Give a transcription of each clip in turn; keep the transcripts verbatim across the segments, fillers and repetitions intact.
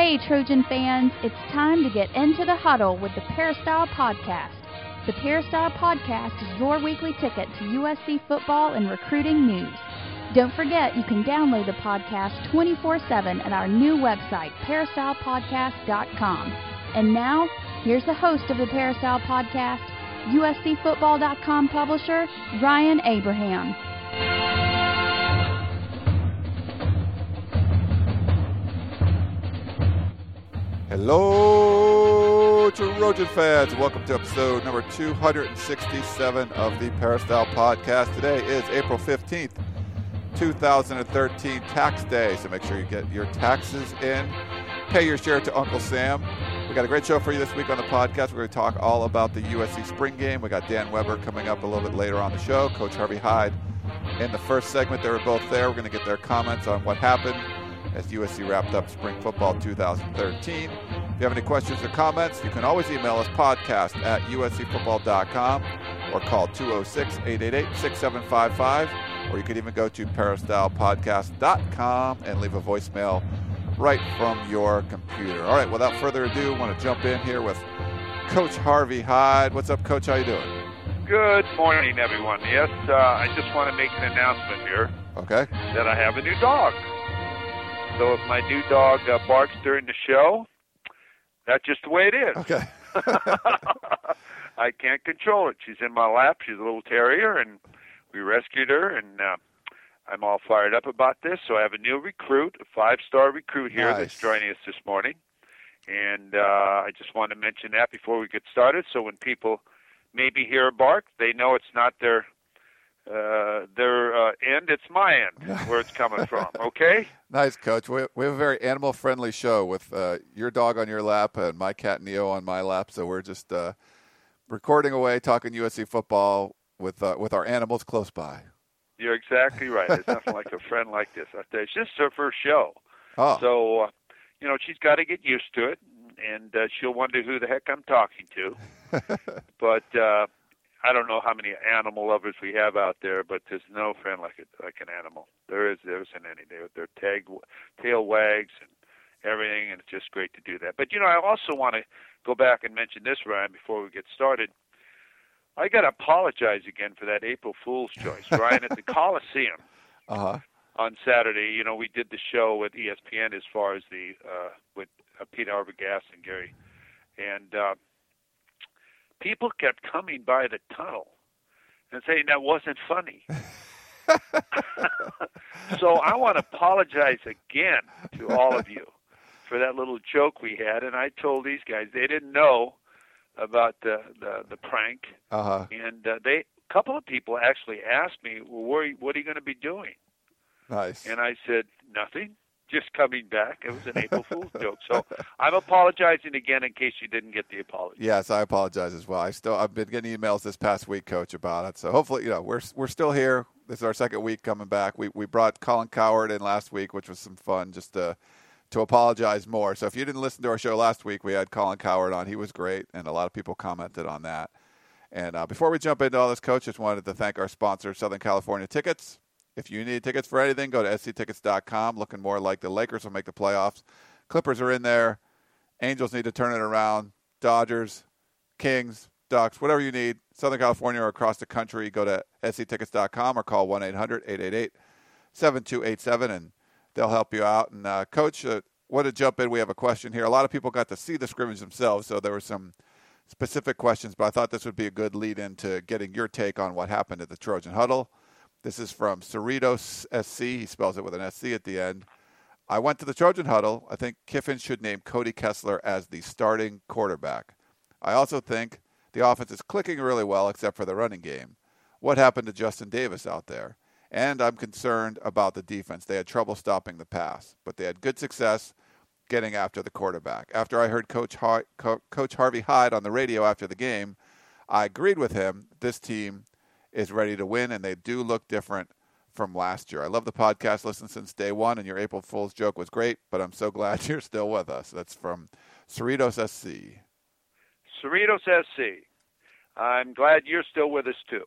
Hey, Trojan fans, it's time to get into the huddle with the Peristyle Podcast. The Peristyle Podcast is your weekly ticket to U S C football and recruiting news. Don't forget, you can download the podcast twenty-four seven at our new website, peristyle podcast dot com. And now, here's the host of the Peristyle Podcast, U S C football dot com publisher, Ryan Abraham. Hello, Trojan fans. Welcome to episode number two hundred sixty-seven of the Peristyle Podcast. Today is April fifteenth, two thousand thirteen, tax day, so make sure you get your taxes in. Pay your share to Uncle Sam. We got a great show for you this week on the podcast. We're going to talk all about the U S C spring game. We got Dan Weber coming up a little bit later on the show. Coach Harvey Hyde in the first segment. They were both there. We're going to get their comments on what happened as U S C wrapped up spring football two thousand thirteen. If you have any questions or comments, you can always email us podcast at U S C football dot com or call two oh six, eight eight eight, six seven five five, or you could even go to peristyle podcast dot com and leave a voicemail right from your computer. All right, without further ado, I want to jump in here with Coach Harvey Hyde. What's up, Coach? How you doing? Good morning, everyone. Yes, uh, I just want to make an announcement here. Okay. That I have a new dog. So if my new dog uh, barks during the show, that's just the way it is. Okay. I can't control it. She's in my lap. She's a little terrier, and we rescued her, and uh, I'm all fired up about this. So I have a new recruit, a five-star recruit here Nice. That's joining us this morning. And uh, I just want to mention that before we get started, so when people maybe hear a bark, they know it's not their uh, their uh, end, it's my end where it's coming from, okay? Nice, Coach. We we have a very animal-friendly show with uh, your dog on your lap and my cat Neo on my lap. So we're just uh, recording away, talking U S C football with uh, with our animals close by. You're exactly right. There's nothing like a friend like this. I tell you, it's just her first show. Oh. So, uh, you know, she's got to get used to it, and uh, she'll wonder who the heck I'm talking to. But uh, I don't know how many animal lovers we have out there, but there's no friend like a, like an animal. There is there isn't any. Their their tag tail wags and everything, and it's just great to do that. But you know, I also want to go back and mention this, Ryan, before we get started. I got to apologize again for that April Fool's choice, Ryan, at the Coliseum Uh-huh. on Saturday. You know, we did the show with E S P N as far as the uh, with uh, Pete Arbogast and Gary, and uh, people kept coming by the tunnel and saying that wasn't funny. So I want to apologize again to all of you for that little joke we had. And I told these guys they didn't know about the the, the prank. Uh-huh. And uh, they a couple of people actually asked me, well, what are you, what are you going to be doing? Nice. And I said, nothing. Just coming back. It was an April Fool's joke. So I'm apologizing again in case you didn't get the apology. Yes, I apologize as well. I still I've been getting emails this past week, Coach, about it. So hopefully, you know, we're we're still here. This is our second week coming back. We we brought Colin Coward in last week, which was some fun, just to to apologize more. So if you didn't listen to our show last week, we had Colin Coward on. He was great, and a lot of people commented on that. And uh, before we jump into all this, Coach, just wanted to thank our sponsor, Southern California Tickets. If you need tickets for anything, go to S C tickets dot com. Looking more like the Lakers will make the playoffs. Clippers are in there. Angels need to turn it around. Dodgers, Kings, Ducks, whatever you need. Southern California or across the country, go to S C tickets dot com or call one eight hundred, eight eight eight, seven two eight seven, and they'll help you out. And, uh, Coach, uh, want to jump in. We have a question here. A lot of people got to see the scrimmage themselves, so there were some specific questions, but I thought this would be a good lead into getting your take on what happened at the Trojan Huddle. This is from Cerritos S C. He spells it with an S C at the end. I went to the Trojan Huddle. I think Kiffin should name Cody Kessler as the starting quarterback. I also think the offense is clicking really well except for the running game. What happened to Justin Davis out there? And I'm concerned about the defense. They had trouble stopping the pass, but they had good success getting after the quarterback. After I heard Coach, Har- Co- Coach Harvey Hyde on the radio after the game, I agreed with him. This team is ready to win, and they do look different from last year. I love the podcast, listened since day one, and your April Fool's joke was great, but I'm so glad you're still with us. That's from Cerritos S C. Cerritos S C. I'm glad you're still with us, too.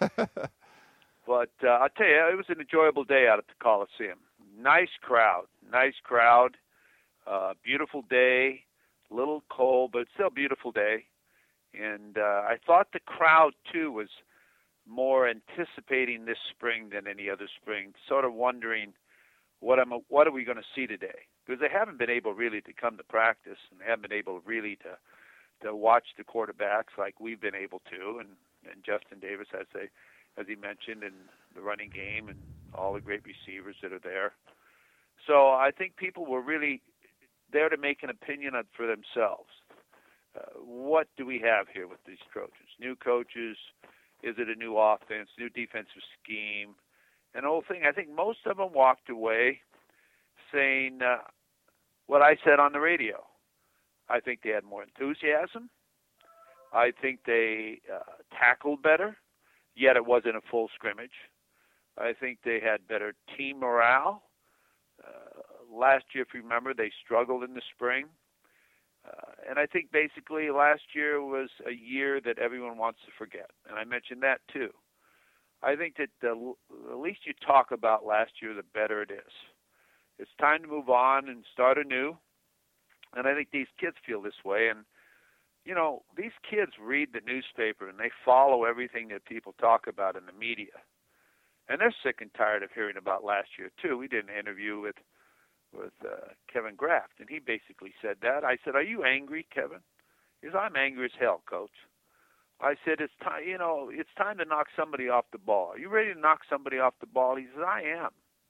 But uh, I'll tell you, it was an enjoyable day out at the Coliseum. Nice crowd, nice crowd. Uh, beautiful day, a little cold, but still a beautiful day. And uh, I thought the crowd, too, was more anticipating this spring than any other spring, sort of wondering what am what are we going to see today? Because they haven't been able really to come to practice, and they haven't been able really to to watch the quarterbacks like we've been able to, and, and Justin Davis, as they as he mentioned, and the running game, and all the great receivers that are there. So I think people were really there to make an opinion for themselves. Uh, what do we have here with these Trojans? New coaches. Is it a new offense, new defensive scheme? And the whole thing, I think most of them walked away saying uh, what I said on the radio. I think they had more enthusiasm. I think they uh, tackled better, yet it wasn't a full scrimmage. I think they had better team morale. Uh, last year, if you remember, they struggled in the spring. Uh, and I think basically last year was a year that everyone wants to forget. And I mentioned that too. I think that the, the least you talk about last year, the better it is. It's time to move on and start anew. And I think these kids feel this way. And, you know, these kids read the newspaper and they follow everything that people talk about in the media. And they're sick and tired of hearing about last year too. We did an interview with with uh, Kevin Graft, and he basically said that. I said, "Are you angry, Kevin?" He said, "I'm angry as hell, Coach." I said, "It's time, you know, it's time to knock somebody off the ball. Are you ready to knock somebody off the ball?" He says, "I am."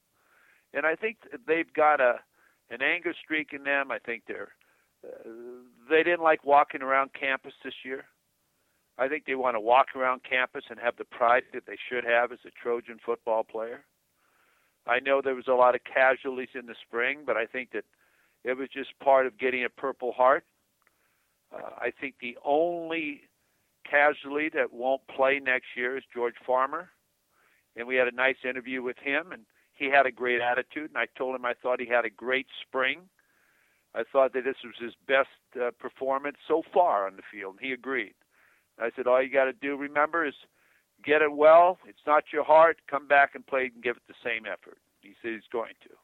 And I think they've got a an anger streak in them. I think they're uh, they didn't like walking around campus this year. I think they want to walk around campus and have the pride that they should have as a Trojan football player. I know there was a lot of casualties in the spring, but I think that it was just part of getting a Purple Heart. Uh, I think the only casualty that won't play next year is George Farmer. And we had a nice interview with him, and he had a great attitude, and I told him I thought he had a great spring. I thought that this was his best uh, performance so far on the field, and he agreed. I said, all you got to do, remember, is get it well. It's not your heart. Come back and play and give it the same effort. He said he's going to.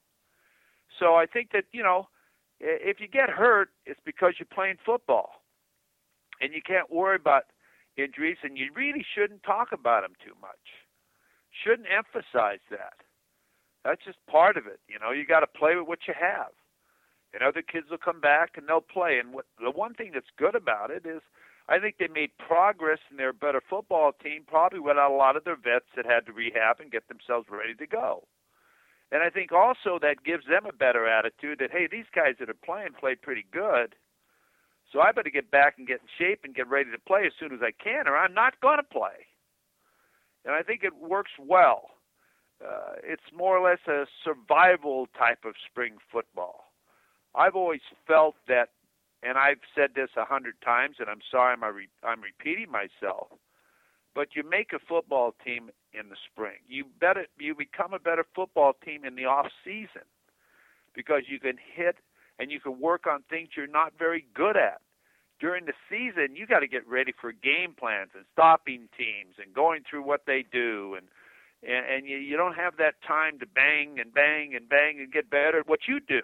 So I think that, you know, if you get hurt, it's because you're playing football. And you can't worry about injuries, and you really shouldn't talk about them too much. Shouldn't emphasize that. That's just part of it. You know, you got to play with what you have. And other kids will come back and they'll play. And what, the one thing that's good about it is I think they made progress and they're a better football team probably without a lot of their vets that had to rehab and get themselves ready to go. And I think also that gives them a better attitude that, hey, these guys that are playing play pretty good, so I better get back and get in shape and get ready to play as soon as I can or I'm not going to play. And I think it works well. Uh, it's more or less a survival type of spring football. I've always felt that, and I've said this a hundred times, and I'm sorry I'm, re- I'm repeating myself, but you make a football team in the spring. You better you become a better football team in the off season because you can hit and you can work on things you're not very good at. During the season, you got to get ready for game plans and stopping teams and going through what they do, and and, and you, you don't have that time to bang and bang and bang and get better at what you do.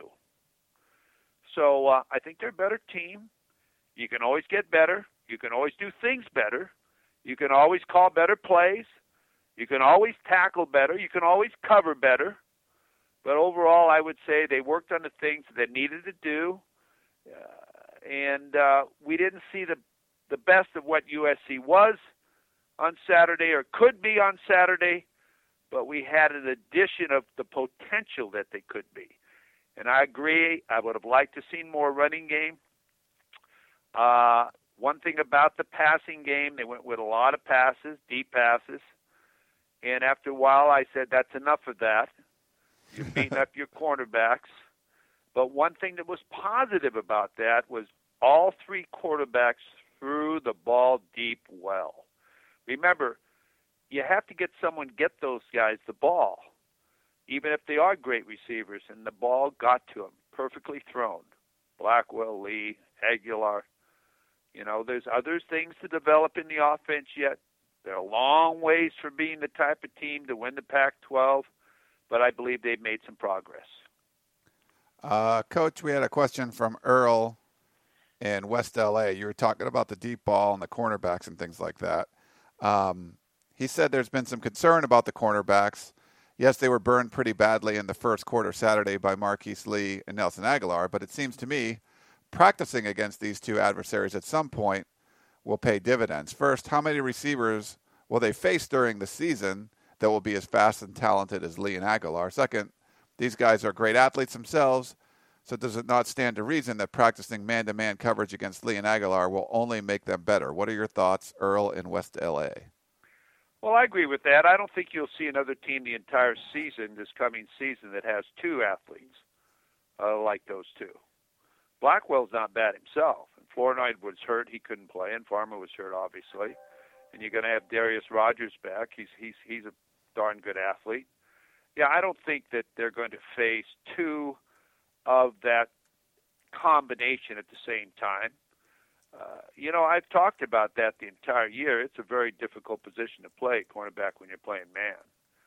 So uh, I think they're a better team. You can always get better. You can always do things better. You can always call better plays. You can always tackle better. You can always cover better. But overall, I would say they worked on the things that they needed to do. Uh, and uh, we didn't see the, the best of what U S C was on Saturday or could be on Saturday, but we had an addition of the potential that they could be. And I agree, I would have liked to have seen more running game. Uh, one thing about the passing game, they went with a lot of passes, deep passes. And after a while, I said, that's enough of that. You're beating up your cornerbacks. But one thing that was positive about that was all three quarterbacks threw the ball deep well. Remember, you have to get someone, get those guys the ball, even if they are great receivers, and the ball got to them, perfectly thrown. Blackwell, Lee, Aguilar. You know, there's other things to develop in the offense yet. They're a long ways from being the type of team to win the Pac twelve, but I believe they've made some progress. Uh, Coach, we had a question from Earl in West L A. You were talking about the deep ball and the cornerbacks and things like that. Um, he said there's been some concern about the cornerbacks. Yes, they were burned pretty badly in the first quarter Saturday by Marquise Lee and Nelson Aguilar, but it seems to me practicing against these two adversaries at some point will pay dividends. First, how many receivers will they face during the season that will be as fast and talented as Lee and Aguilar? Second, these guys are great athletes themselves, so does it not stand to reason that practicing man-to-man coverage against Lee and Aguilar will only make them better? What are your thoughts, Earl in West L A? Well, I agree with that. I don't think you'll see another team the entire season, this coming season, that has two athletes uh, like those two. Blackwell's not bad himself. And Flournoy was hurt. He couldn't play. And Farmer was hurt, obviously. And you're going to have Darius Rogers back. He's he's he's a darn good athlete. Yeah, I don't think that they're going to face two of that combination at the same time. Uh, you know, I've talked about that the entire year. It's a very difficult position to play, cornerback, when you're playing man.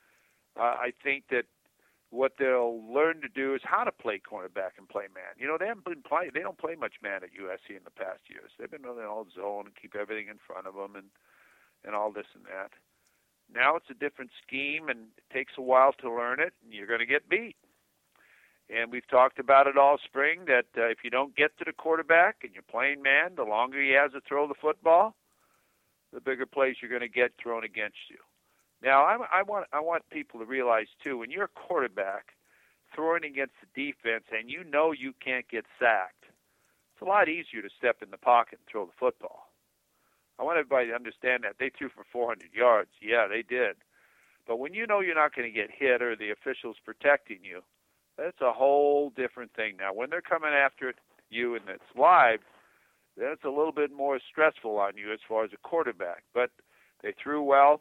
Uh, I think that what they'll learn to do is how to play cornerback and play man. You know, they haven't been playing. They don't play much man at U S C in the past years. They've been in all zone and keep everything in front of them and and all this and that. Now it's a different scheme, and it takes a while to learn it, and you're going to get beat. And we've talked about it all spring that uh, if you don't get to the quarterback and you're playing man, the longer he has to throw the football, the bigger plays you're going to get thrown against you. Now, I, I want I want people to realize, too, when you're a quarterback throwing against the defense and you know you can't get sacked, it's a lot easier to step in the pocket and throw the football. I want everybody to understand that. They threw for four hundred yards. Yeah, they did. But when you know you're not going to get hit or the official's protecting you, that's a whole different thing. Now, when they're coming after you and it's live, then it's a little bit more stressful on you as far as a quarterback. But they threw well.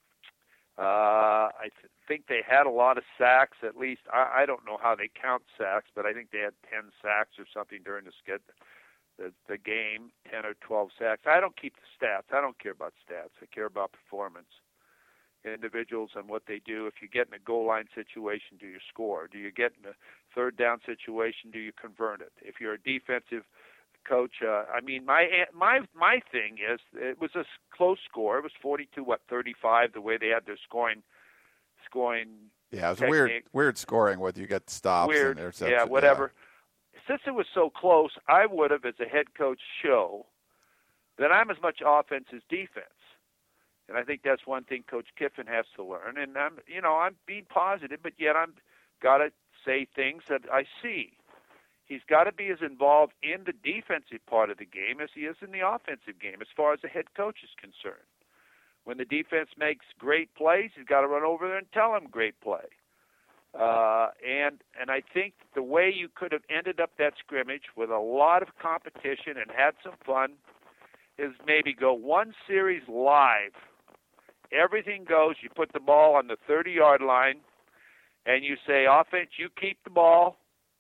Uh, I th- think they had a lot of sacks, at least. I, I don't know how they count sacks, but I think they had ten sacks or something during the skid, the, the game, ten or twelve sacks. I don't keep the stats. I don't care about stats. I care about performance. Individuals and what they do. If you get in a goal line situation, do you score? Do you get in a third down situation, do you convert it? If you're a defensive coach, uh, I mean, my my my thing is it was a close score. It was forty-two, what, thirty-five, the way they had their scoring scoring. Yeah, it was technique. weird weird scoring whether you get stops weird, and interceptions. yeah, whatever. Yeah. Since it was so close, I would have, as a head coach, show that I'm as much offense as defense. And I think that's one thing Coach Kiffin has to learn. And I'm, you know, I'm being positive, but yet I'm got to say things that I see. He's got to be as involved in the defensive part of the game as he is in the offensive game, as far as the head coach is concerned. When the defense makes great plays, he's got to run over there and tell them great play. Uh, and and I think the way you could have ended up that scrimmage with a lot of competition and had some fun is maybe go one series live. Everything goes. You put the ball on the thirty-yard line, and you say, offense, you keep the ball.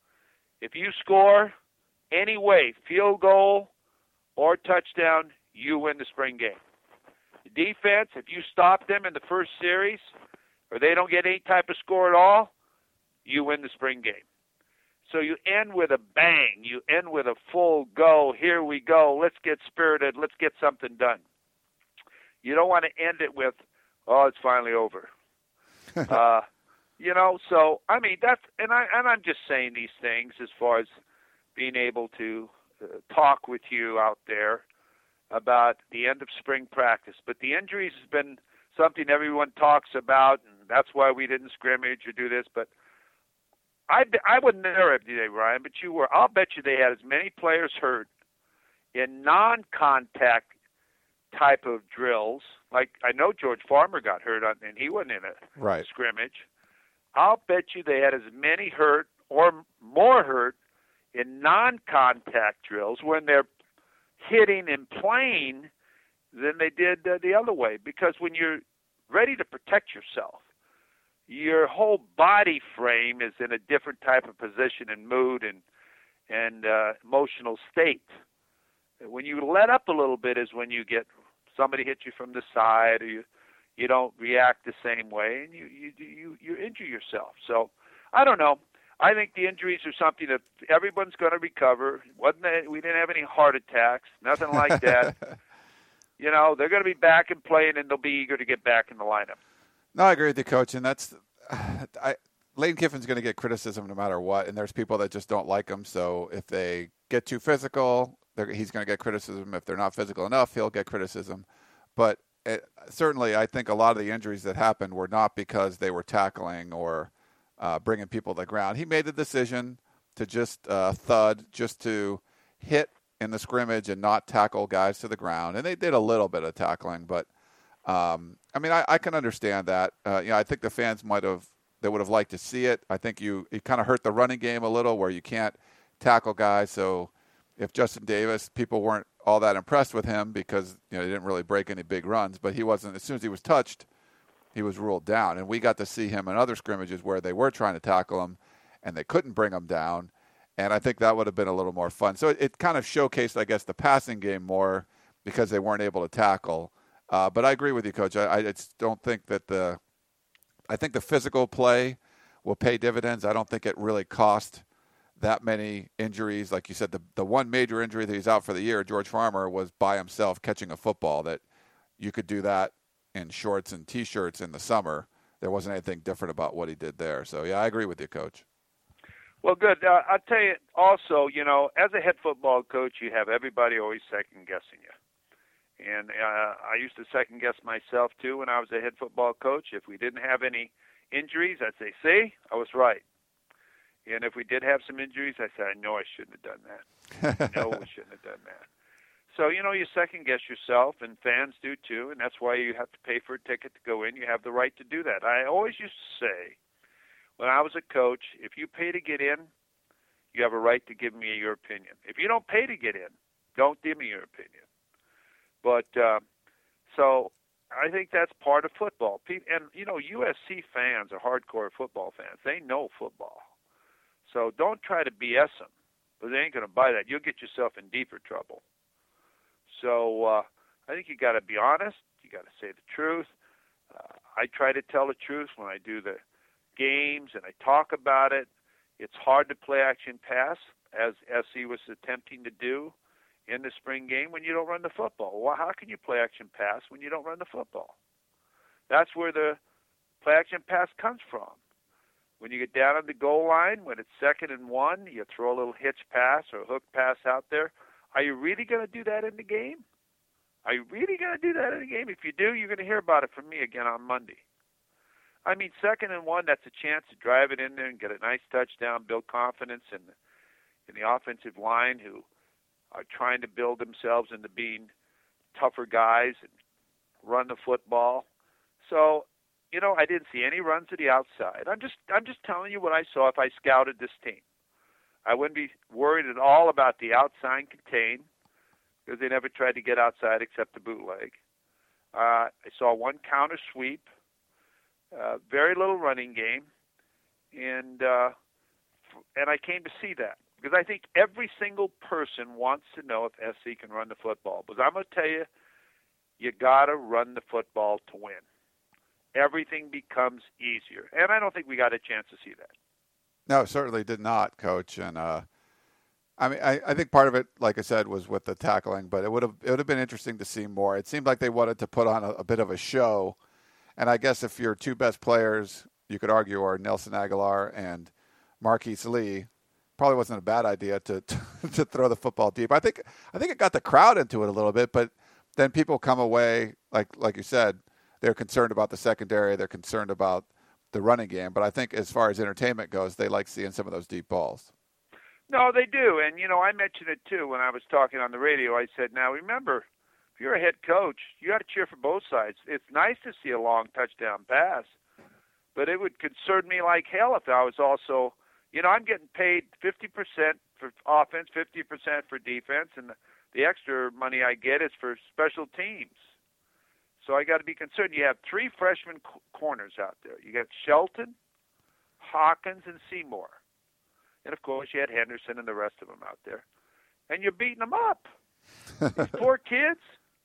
If you score any way, field goal or touchdown, you win the spring game. The defense, if you stop them in the first series or they don't get any type of score at all, you win the spring game. So you end with a bang. You end with a full go. Here we go. Let's get spirited. Let's get something done. You don't want to end it with, oh, it's finally over. uh, you know, so, I mean, that's, and, I, and I'm just saying these things as far as being able to uh, talk with you out there about the end of spring practice. But the injuries has been something everyone talks about, and that's why we didn't scrimmage or do this. But I, I wasn't there every day, Ryan, but you were. I'll bet you they had as many players hurt in non-contact type of drills. Like, I know George Farmer got hurt, on, and he wasn't in a right. scrimmage. I'll bet you they had as many hurt or more hurt in non-contact drills when they're hitting and playing than they did uh, the other way. Because when you're ready to protect yourself, your whole body frame is in a different type of position and mood and and uh, emotional state. When you let up a little bit is when you get somebody hit you from the side, or you you don't react the same way, and you you you you injure yourself. So I don't know. I think the injuries are something that everyone's going to recover. Wasn't that, we didn't have any heart attacks, nothing like that. You know, they're going to be back and playing, and they'll be eager to get back in the lineup. No, I agree with you, Coach, and that's I, Lane Kiffin's going to get criticism no matter what, and there's people that just don't like him. So if they get too physical, he's going to get criticism. If they're not physical enough, he'll get criticism. But it, certainly, I think a lot of the injuries that happened were not because they were tackling or uh, bringing people to the ground. He made the decision to just uh, thud, just to hit in the scrimmage and not tackle guys to the ground. And they did a little bit of tackling, but um, I mean, I, I can understand that. Uh, you know, I think the fans might have, they would have liked to see it. I think you, it kind of hurt the running game a little where you can't tackle guys. So if Justin Davis, people weren't all that impressed with him because, you know, he didn't really break any big runs, but he wasn't, as soon as he was touched, he was ruled down. And we got to see him in other scrimmages where they were trying to tackle him and they couldn't bring him down. And I think that would have been a little more fun. So it, it kind of showcased, I guess, the passing game more because they weren't able to tackle. Uh, but I agree with you, Coach. I, I just don't think that the – I think the physical play will pay dividends. I don't think it really cost that many injuries. Like you said, the, the one major injury that he's out for the year, George Farmer, was by himself catching a football. That you could do that in shorts and T-shirts in the summer. There wasn't anything different about what he did there. So, yeah, I agree with you, Coach. Well, good. Uh, I'll tell you also, you know, as a head football coach, you have everybody always second-guessing you. And uh, I used to second-guess myself, too, when I was a head football coach. If we didn't have any injuries, I'd say, see, I was right. And if we did have some injuries, I said, I know I shouldn't have done that. I know we shouldn't have done that. So, you know, you second-guess yourself, and fans do, too, and that's why you have to pay for a ticket to go in. You have the right to do that. I always used to say, when I was a coach, if you pay to get in, you have a right to give me your opinion. If you don't pay to get in, don't give me your opinion. But uh, so I think that's part of football. And, you know, U S C fans are hardcore football fans. They know football. So don't try to B S them, because they ain't going to buy that. You'll get yourself in deeper trouble. So uh, I think you got to be honest. You got to say the truth. Uh, I try to tell the truth when I do the games and I talk about it. It's hard to play action pass, as S C was attempting to do in the spring game, when you don't run the football. Well, how can you play action pass when you don't run the football? That's where the play action pass comes from. When you get down on the goal line, when it's second and one, you throw a little hitch pass or a hook pass out there. Are you really going to do that in the game? Are you really going to do that in the game? If you do, you're going to hear about it from me again on Monday. I mean, second and one, that's a chance to drive it in there and get a nice touchdown, build confidence in the, in the offensive line who are trying to build themselves into being tougher guys and run the football. So, you know, I didn't see any runs to the outside. I'm just I'm just telling you what I saw if I scouted this team. I wouldn't be worried at all about the outside contain, because they never tried to get outside except the bootleg. Uh, I saw one counter sweep, uh, very little running game, and uh, and I came to see that because I think every single person wants to know if S C can run the football. Because I'm going to tell you, you got to run the football to win. Everything becomes easier, and I don't think we got a chance to see that. No, certainly did not, Coach. And uh, I mean, I, I think part of it, like I said, was with the tackling. But it would have it would have been interesting to see more. It seemed like they wanted to put on a, a bit of a show. And I guess if your two best players, you could argue, are Nelson Aguilar and Marquise Lee, probably wasn't a bad idea to, to to throw the football deep. I think I think it got the crowd into it a little bit. But then people come away, like like you said, they're concerned about the secondary. They're concerned about the running game. But I think as far as entertainment goes, they like seeing some of those deep balls. No, they do. And, you know, I mentioned it, too, when I was talking on the radio. I said, now, remember, if you're a head coach, you got to cheer for both sides. It's nice to see a long touchdown pass, but it would concern me like hell if I was also, you know, I'm getting paid fifty percent for offense, fifty percent for defense, and the, the extra money I get is for special teams. So I got to be concerned. You have three freshman co- corners out there. You got Shelton, Hawkins, and Seymour. And, of course, you had Henderson and the rest of them out there. And you're beating them up. These poor kids.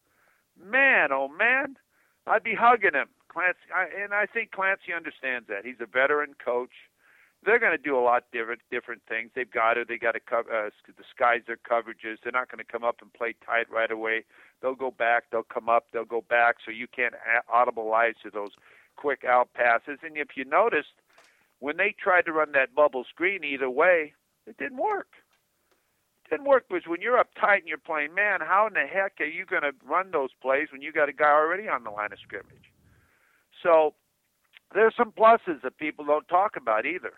Man, oh, man. I'd be hugging him. Clancy, I, and I think Clancy understands that. He's a veteran coach. they're going to do a lot different different things. They've got to. They got to co- uh, disguise their coverages. They're not going to come up and play tight right away. They'll go back. They'll come up. They'll go back. So you can't audibilize to those quick out passes. And if you noticed, when they tried to run that bubble screen either way, it didn't work. It didn't work because when you're up tight and you're playing man, how in the heck are you going to run those plays when you got a guy already on the line of scrimmage? So there's some pluses that people don't talk about either.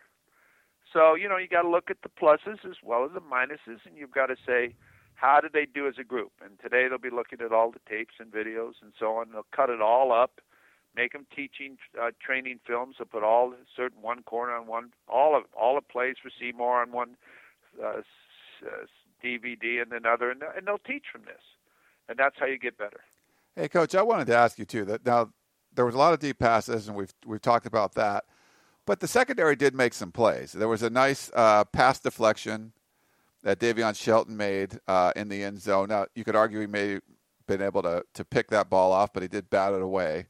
So, you know, you got to look at the pluses as well as the minuses, and you've got to say, how did they do as a group? And today they'll be looking at all the tapes and videos and so on. They'll cut it all up, make them teaching, uh, training films. They'll put all certain one corner on one, all of all the plays for Seymour on one uh, uh, D V D and another, and, and they'll teach from this. And that's how you get better. Hey, Coach, I wanted to ask you too that now there was a lot of deep passes, and we've we've talked about that. But the secondary did make some plays. There was a nice uh, pass deflection that Davion Shelton made uh, in the end zone. Now, you could argue he may have been able to, to pick that ball off, but he did bat it away.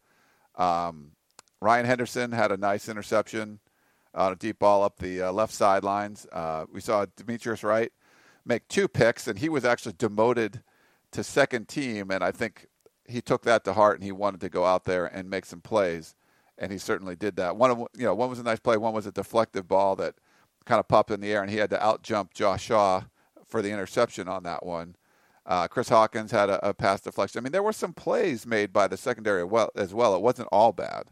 Um, Ryan Henderson had a nice interception on a deep ball up the uh, left sidelines. Uh, we saw Demetrius Wright make two picks, and he was actually demoted to second team, and I think he took that to heart, and he wanted to go out there and make some plays. And he certainly did that. One of you know, one was a nice play. One was a deflective ball that kind of popped in the air, and he had to out jump Josh Shaw for the interception on that one. Uh, Chris Hawkins had a, a pass deflection. I mean, there were some plays made by the secondary well, as well. It wasn't all bad.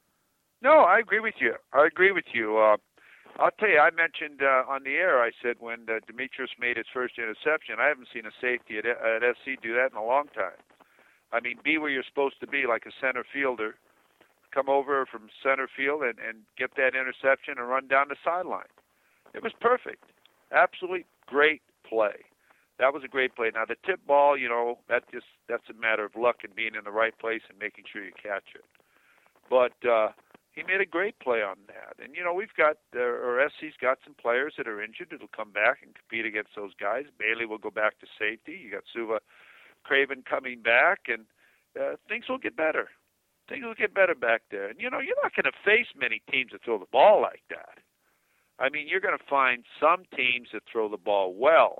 No, I agree with you. I agree with you. Uh, I'll tell you, I mentioned uh, on the air, I said when uh, Demetrius made his first interception, I haven't seen a safety at, at S C do that in a long time. I mean, be where you're supposed to be, like a center fielder. Come over from center field and, and get that interception and run down the sideline. It was perfect. Absolutely great play. That was a great play. Now, the tip ball, you know, that just that's a matter of luck and being in the right place and making sure you catch it. But uh, he made a great play on that. And, you know, we've got, uh, or S C's got some players that are injured that'll come back and compete against those guys. Bailey will go back to safety. You got Suva Craven coming back, and uh, things will get better. Things will get better back there. And, you know, you're not going to face many teams that throw the ball like that. I mean, you're going to find some teams that throw the ball well.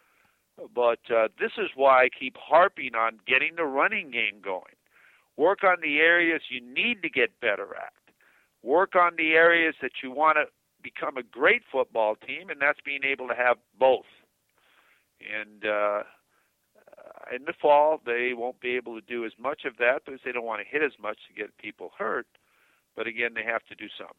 But uh, this is why I keep harping on getting the running game going. Work on the areas you need to get better at. Work on the areas that you want to become a great football team, and that's being able to have both. And uh, in the fall, they won't be able to do as much of that because they don't want to hit as much to get people hurt. But again, they have to do something.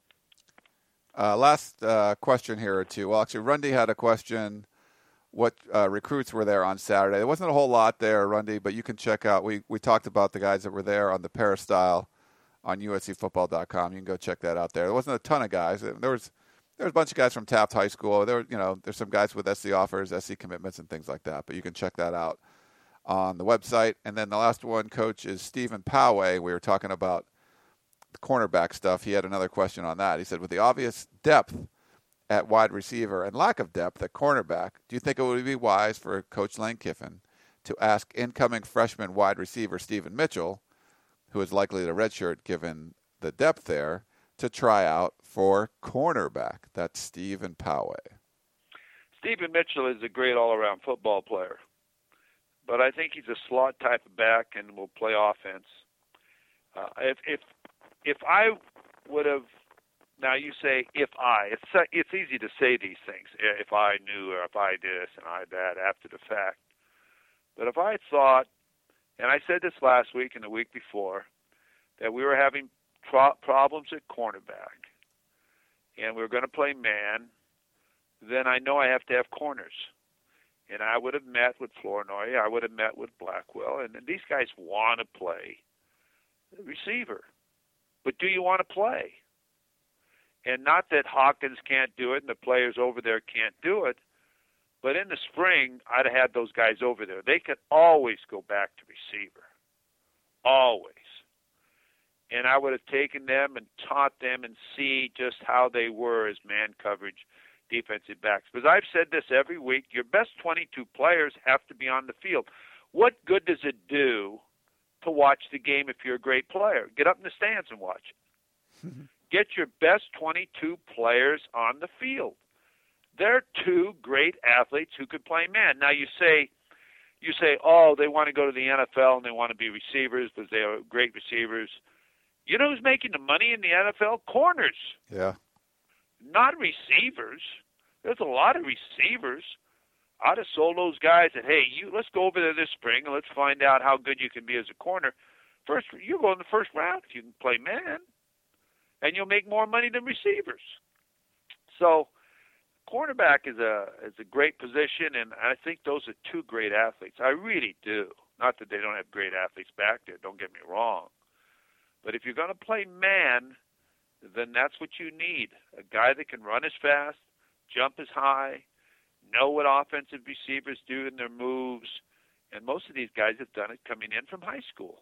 Uh, last uh, question here or two. Well, actually, Rundy had a question. What uh, recruits were there on Saturday? There wasn't a whole lot there, Rundy, but you can check out. We we talked about the guys that were there on the Peristyle on U S C football dot com. You can go check that out there. There wasn't a ton of guys. There was there was a bunch of guys from Taft High School. There were, you know, there's some guys with S C offers, S C commitments, and things like that. But you can check that out on the website. And then the last one, Coach, is Stephen Poway. We were talking about the cornerback stuff. He had another question on that. He said, with the obvious depth at wide receiver and lack of depth at cornerback, do you think it would be wise for Coach Lane Kiffin to ask incoming freshman wide receiver Stephen Mitchell, who is likely to redshirt given the depth there, to try out for cornerback? That's Stephen Poway. Stephen Mitchell is a great all-around football player, but I think he's a slot type of back and will play offense. Uh, if if if I would have, now you say if I, it's it's easy to say these things. If I knew, or if I this and I that after the fact. But if I thought, and I said this last week and the week before, that we were having pro- problems at cornerback, and we were going to play man, then I know I have to have corners. And I would have met with Flournoy, I would have met with Blackwell, and, and these guys want to play receiver. But do you want to play? And not that Hawkins can't do it and the players over there can't do it, but in the spring, I'd have had those guys over there. They could always go back to receiver. Always. And I would have taken them and taught them and see just how they were as man coverage defensive backs. Because I've said this every week, your best twenty-two players have to be on the field. What good does it do to watch the game if you're a great player? Get up in the stands and watch it. Get your best twenty-two players on the field. They're two great athletes who could play man. Now you say, you say, oh, they want to go to the N F L and they want to be receivers because they are great receivers. You know who's making the money in the N F L? Corners. Yeah. Not receivers. There's a lot of receivers. I'd have sold those guys that, hey, you let's go over there this spring and let's find out how good you can be as a corner. First, you go in the first round if you can play man, and you'll make more money than receivers. So, cornerback is a is a great position, and I think those are two great athletes. I really do. Not that they don't have great athletes back there. Don't get me wrong. But if you're going to play man, then that's what you need. A guy that can run as fast, jump as high, know what offensive receivers do in their moves. And most of these guys have done it coming in from high school.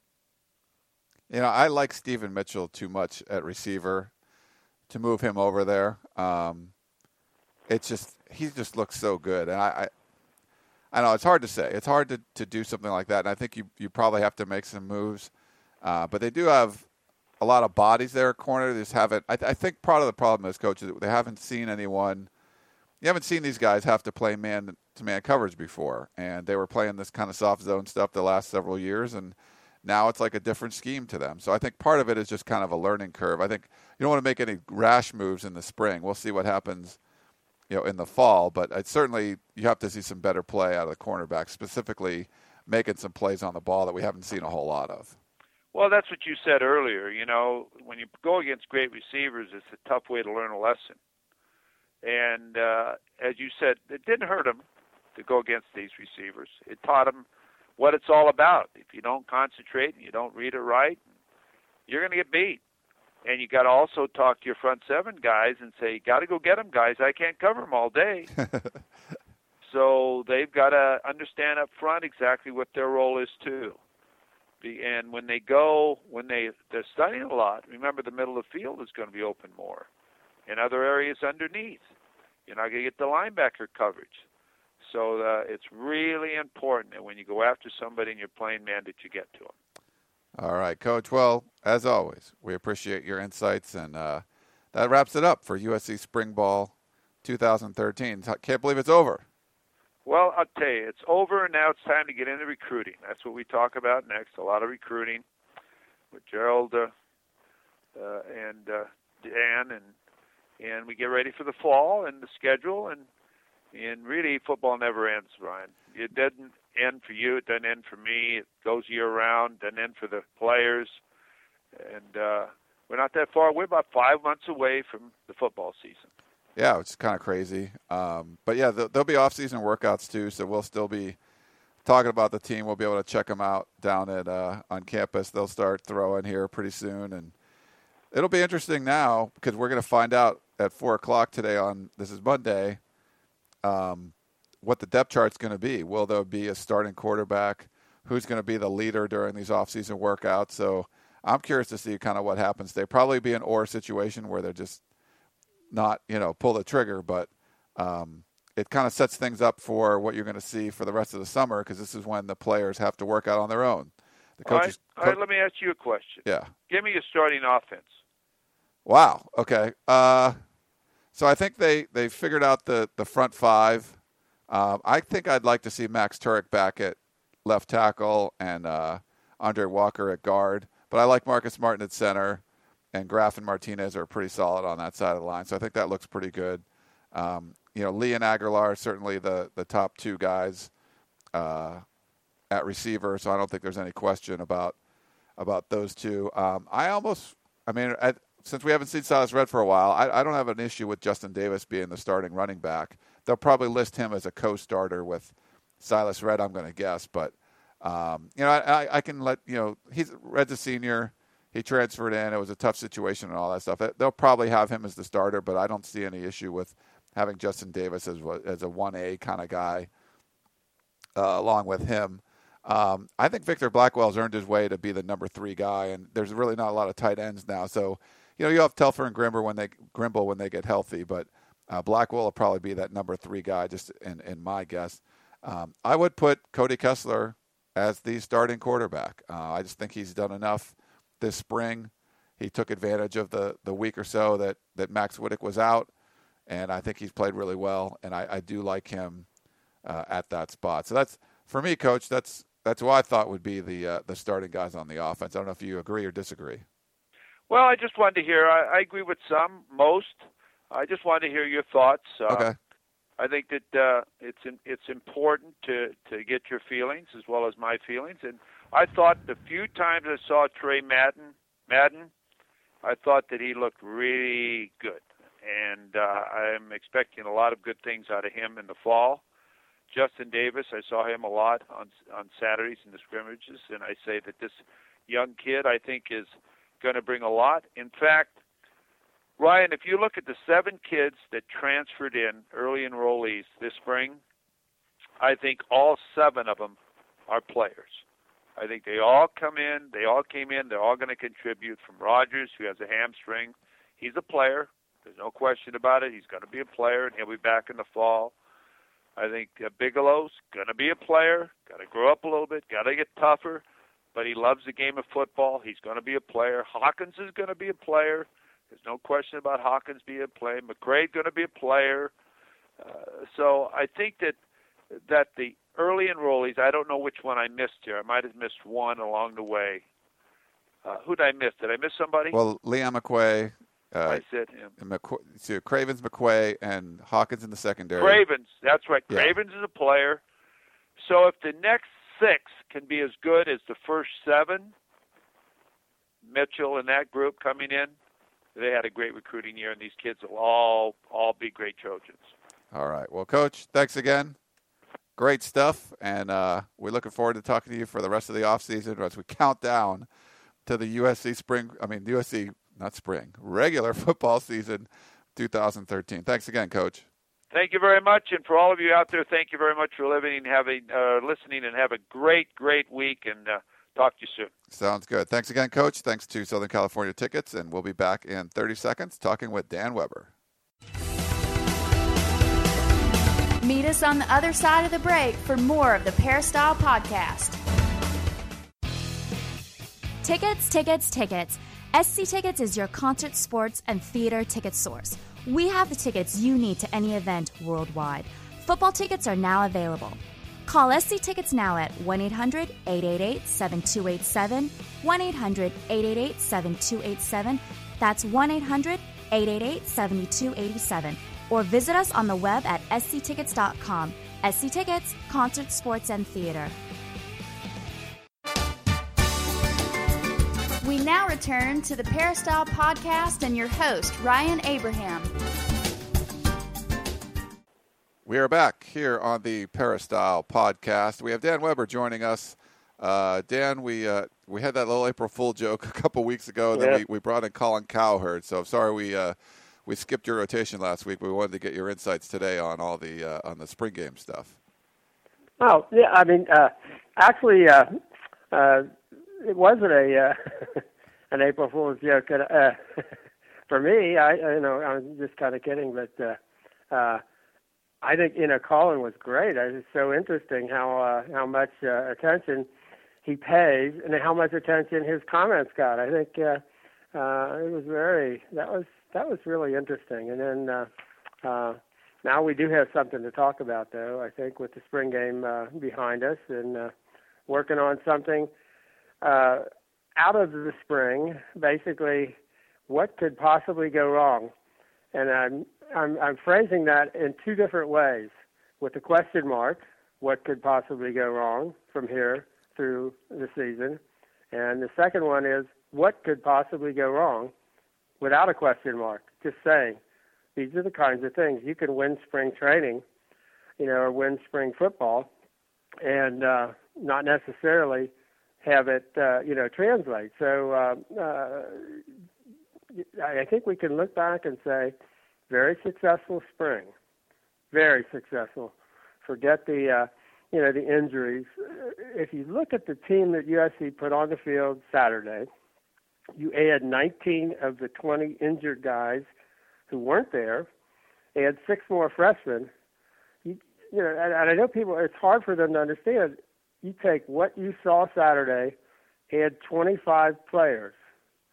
You know, I like Stephen Mitchell too much at receiver to move him over there. Um, it's just, he just looks so good. And I, I, I know it's hard to say. It's hard to, to do something like that. And I think you, you probably have to make some moves. Uh, but they do have a lot of bodies there at corner. They just haven't. I, I think part of the problem is, coach, is they haven't seen anyone. You haven't seen these guys have to play man-to-man coverage before, and they were playing this kind of soft zone stuff the last several years, and now it's like a different scheme to them. So I think part of it is just kind of a learning curve. I think you don't want to make any rash moves in the spring. We'll see what happens, you know, in the fall. But it's certainly you have to see some better play out of the cornerback, specifically making some plays on the ball that we haven't seen a whole lot of. Well, that's what you said earlier. You know, when you go against great receivers, it's a tough way to learn a lesson. And uh, as you said, it didn't hurt him to go against these receivers. It taught him what it's all about. If you don't concentrate and you don't read it right, you're going to get beat. And you got to also talk to your front seven guys and say, you got to go get them, guys. I can't cover them all day. So they've got to understand up front exactly what their role is too. And when they go, when they, they're studying a lot, remember the middle of the field is going to be open more. In other areas underneath, you're not going to get the linebacker coverage. So uh, it's really important that when you go after somebody and you're playing man that you get to them. All right, Coach. Well, as always, we appreciate your insights, and uh, that wraps it up for U S C Spring Ball twenty thirteen. Can't believe it's over. Well, I'll tell you, it's over, and now it's time to get into recruiting. That's what we talk about next, a lot of recruiting with Gerald uh, uh, and uh, Dan, and and we get ready for the fall and the schedule, and and really football never ends, Brian. It doesn't end for you. It doesn't end for me. It goes year-round. It doesn't end for the players. And uh, we're not that far. We're about five months away from the football season. Yeah, it's kind of crazy. Um, but, yeah, there'll be off-season workouts, too, so we'll still be talking about the team. We'll be able to check them out down at uh, on campus. They'll start throwing here pretty soon. And it'll be interesting now because we're going to find out at four o'clock today on – this is Monday um, – what the depth chart's going to be. Will there be a starting quarterback? Who's going to be the leader during these off-season workouts? So I'm curious to see kind of what happens. They probably be an or situation where they're just not, you know, pull the trigger, but um, it kind of sets things up for what you're going to see for the rest of the summer because this is when the players have to work out on their own. The coaches, all right, all right, let me ask you a question. Yeah. Give me your starting offense. Wow. Okay. Uh, so I think they, they figured out the, the front five. Um, I think I'd like to see Max Turek back at left tackle and uh, Andre Walker at guard. But I like Marcus Martin at center, and Graff and Martinez are pretty solid on that side of the line. So I think that looks pretty good. Um, you know, Lee and Aguilar are certainly the, the top two guys uh, at receiver, so I don't think there's any question about about those two. Um, I almost, I mean, at, since we haven't seen Silas Redd for a while, I, I don't have an issue with Justin Davis being the starting running back. They'll probably list him as a co-starter with Silas Redd, I'm going to guess. But, um, you know, I, I can let, you know, he's Redd's a senior. He transferred in. It was a tough situation and all that stuff. They'll probably have him as the starter, but I don't see any issue with having Justin Davis as, as a one A kind of guy uh, along with him. Um, I think Victor Blackwell's earned his way to be the number three guy, and there's really not a lot of tight ends now. So, you know, you have Telfer and Grimble when they, Grimble when they get healthy, but Uh, Blackwell will probably be that number three guy, just in, in my guess. Um, I would put Cody Kessler as the starting quarterback. Uh, I just think he's done enough this spring. he took advantage of the, the week or so that, that Max Wittek was out, and I think he's played really well, and I, I do like him uh, at that spot. So that's, for me, Coach, that's that's what I thought would be the uh, the starting guys on the offense. I don't know if you agree or disagree. Well, I just wanted to hear, I, I agree with some, most. I just wanted to hear your thoughts. Uh, okay. I think that uh, it's in, it's important to, to get your feelings as well as my feelings. And I thought the few times I saw Trey Madden, Madden, I thought that he looked really good. And uh, I'm expecting a lot of good things out of him in the fall. Justin Davis, I saw him a lot on on Saturdays in the scrimmages, and I say that this young kid, I think, is going to bring a lot. In fact, Ryan, if you look at the seven kids that transferred in, early enrollees this spring, I think all seven of them are players. I think they all come in, they all came in, they're all going to contribute. From Rogers, who has a hamstring, he's a player. There's no question about it. He's going to be a player, and he'll be back in the fall. I think uh, Bigelow's going to be a player, got to grow up a little bit, got to get tougher, but he loves the game of football. He's going to be a player. Hawkins is going to be a player. There's no question about Hawkins being a player. McCrae's going to be a player. Uh, so I think that that the early enrollees, I don't know which one I missed here. I might have missed one along the way. Uh, who did I miss? Did I miss somebody? Well, Liam McQuay. Uh, I said him. McQu- so Cravens, McQuay, and Hawkins in the secondary. Cravens, that's right. Yeah. Cravens is a player. So if the next six can be as good as the first seven, Mitchell and that group coming in, they had a great recruiting year, and these kids will all all be great Trojans. All right. Well, Coach, thanks again. Great stuff, and uh, we're looking forward to talking to you for the rest of the offseason as we count down to the U S C spring. I mean, U S C. Not spring, regular football season two thousand thirteen. Thanks again, Coach. Thank you very much. And for all of you out there, thank you very much for living, having, uh, listening, and have a great, great week. And uh, talk to you soon. Sounds good. Thanks again, Coach. Thanks to Southern California Tickets. And we'll be back in thirty seconds talking with Dan Weber. Meet us on the other side of the break for more of the Peristyle Podcast. Tickets, tickets, tickets. S C Tickets is your concert, sports, and theater ticket source. We have the tickets you need to any event worldwide. Football tickets are now available. Call S C Tickets now at one eight hundred, eight eight eight, seven two eight seven, one eight hundred, eight eight eight, seven two eight seven. That's one eight hundred, eight eight eight, seven two eight seven. Or visit us on the web at s c tickets dot com. S C Tickets, concert, sports, and theater. We now return to the Peristyle Podcast and your host, Ryan Abraham. We are back here on the Peristyle Podcast. We have Dan Weber joining us. Uh, Dan, we uh, we had that little April Fool joke a couple weeks ago, and yeah. then we, we brought in Colin Cowherd. So sorry we uh, we skipped your rotation last week. We wanted to get your insights today on all the uh, on the spring game stuff. Oh yeah, I mean, uh, actually, uh, uh, it wasn't a uh, an April Fool's joke. Uh, for me, I you know I was just kind of kidding, but uh, uh, I think you know Colin was great. It was so interesting how uh, how much uh, attention he pays and how much attention his comments got. I think uh, uh, it was very that was that was really interesting. And then uh, uh, now we do have something to talk about, though. I think with the spring game uh, behind us and uh, working on something. Uh, out of the spring, basically, what could possibly go wrong? And I'm, I'm, I'm phrasing that in two different ways. With the question mark, what could possibly go wrong from here through the season? And the second one is, what could possibly go wrong without a question mark? Just saying, these are the kinds of things. You can win spring training, you know, or win spring football, and uh, not necessarily have it, uh, you know, translate. So uh, uh, I think we can look back and say, very successful spring, very successful. Forget the, uh, you know, the injuries. If you look at the team that U S C put on the field Saturday, you add nineteen of the twenty injured guys who weren't there, add six more freshmen. You, you know, and, and I know people, it's hard for them to understand. You take what you saw Saturday, add twenty-five players.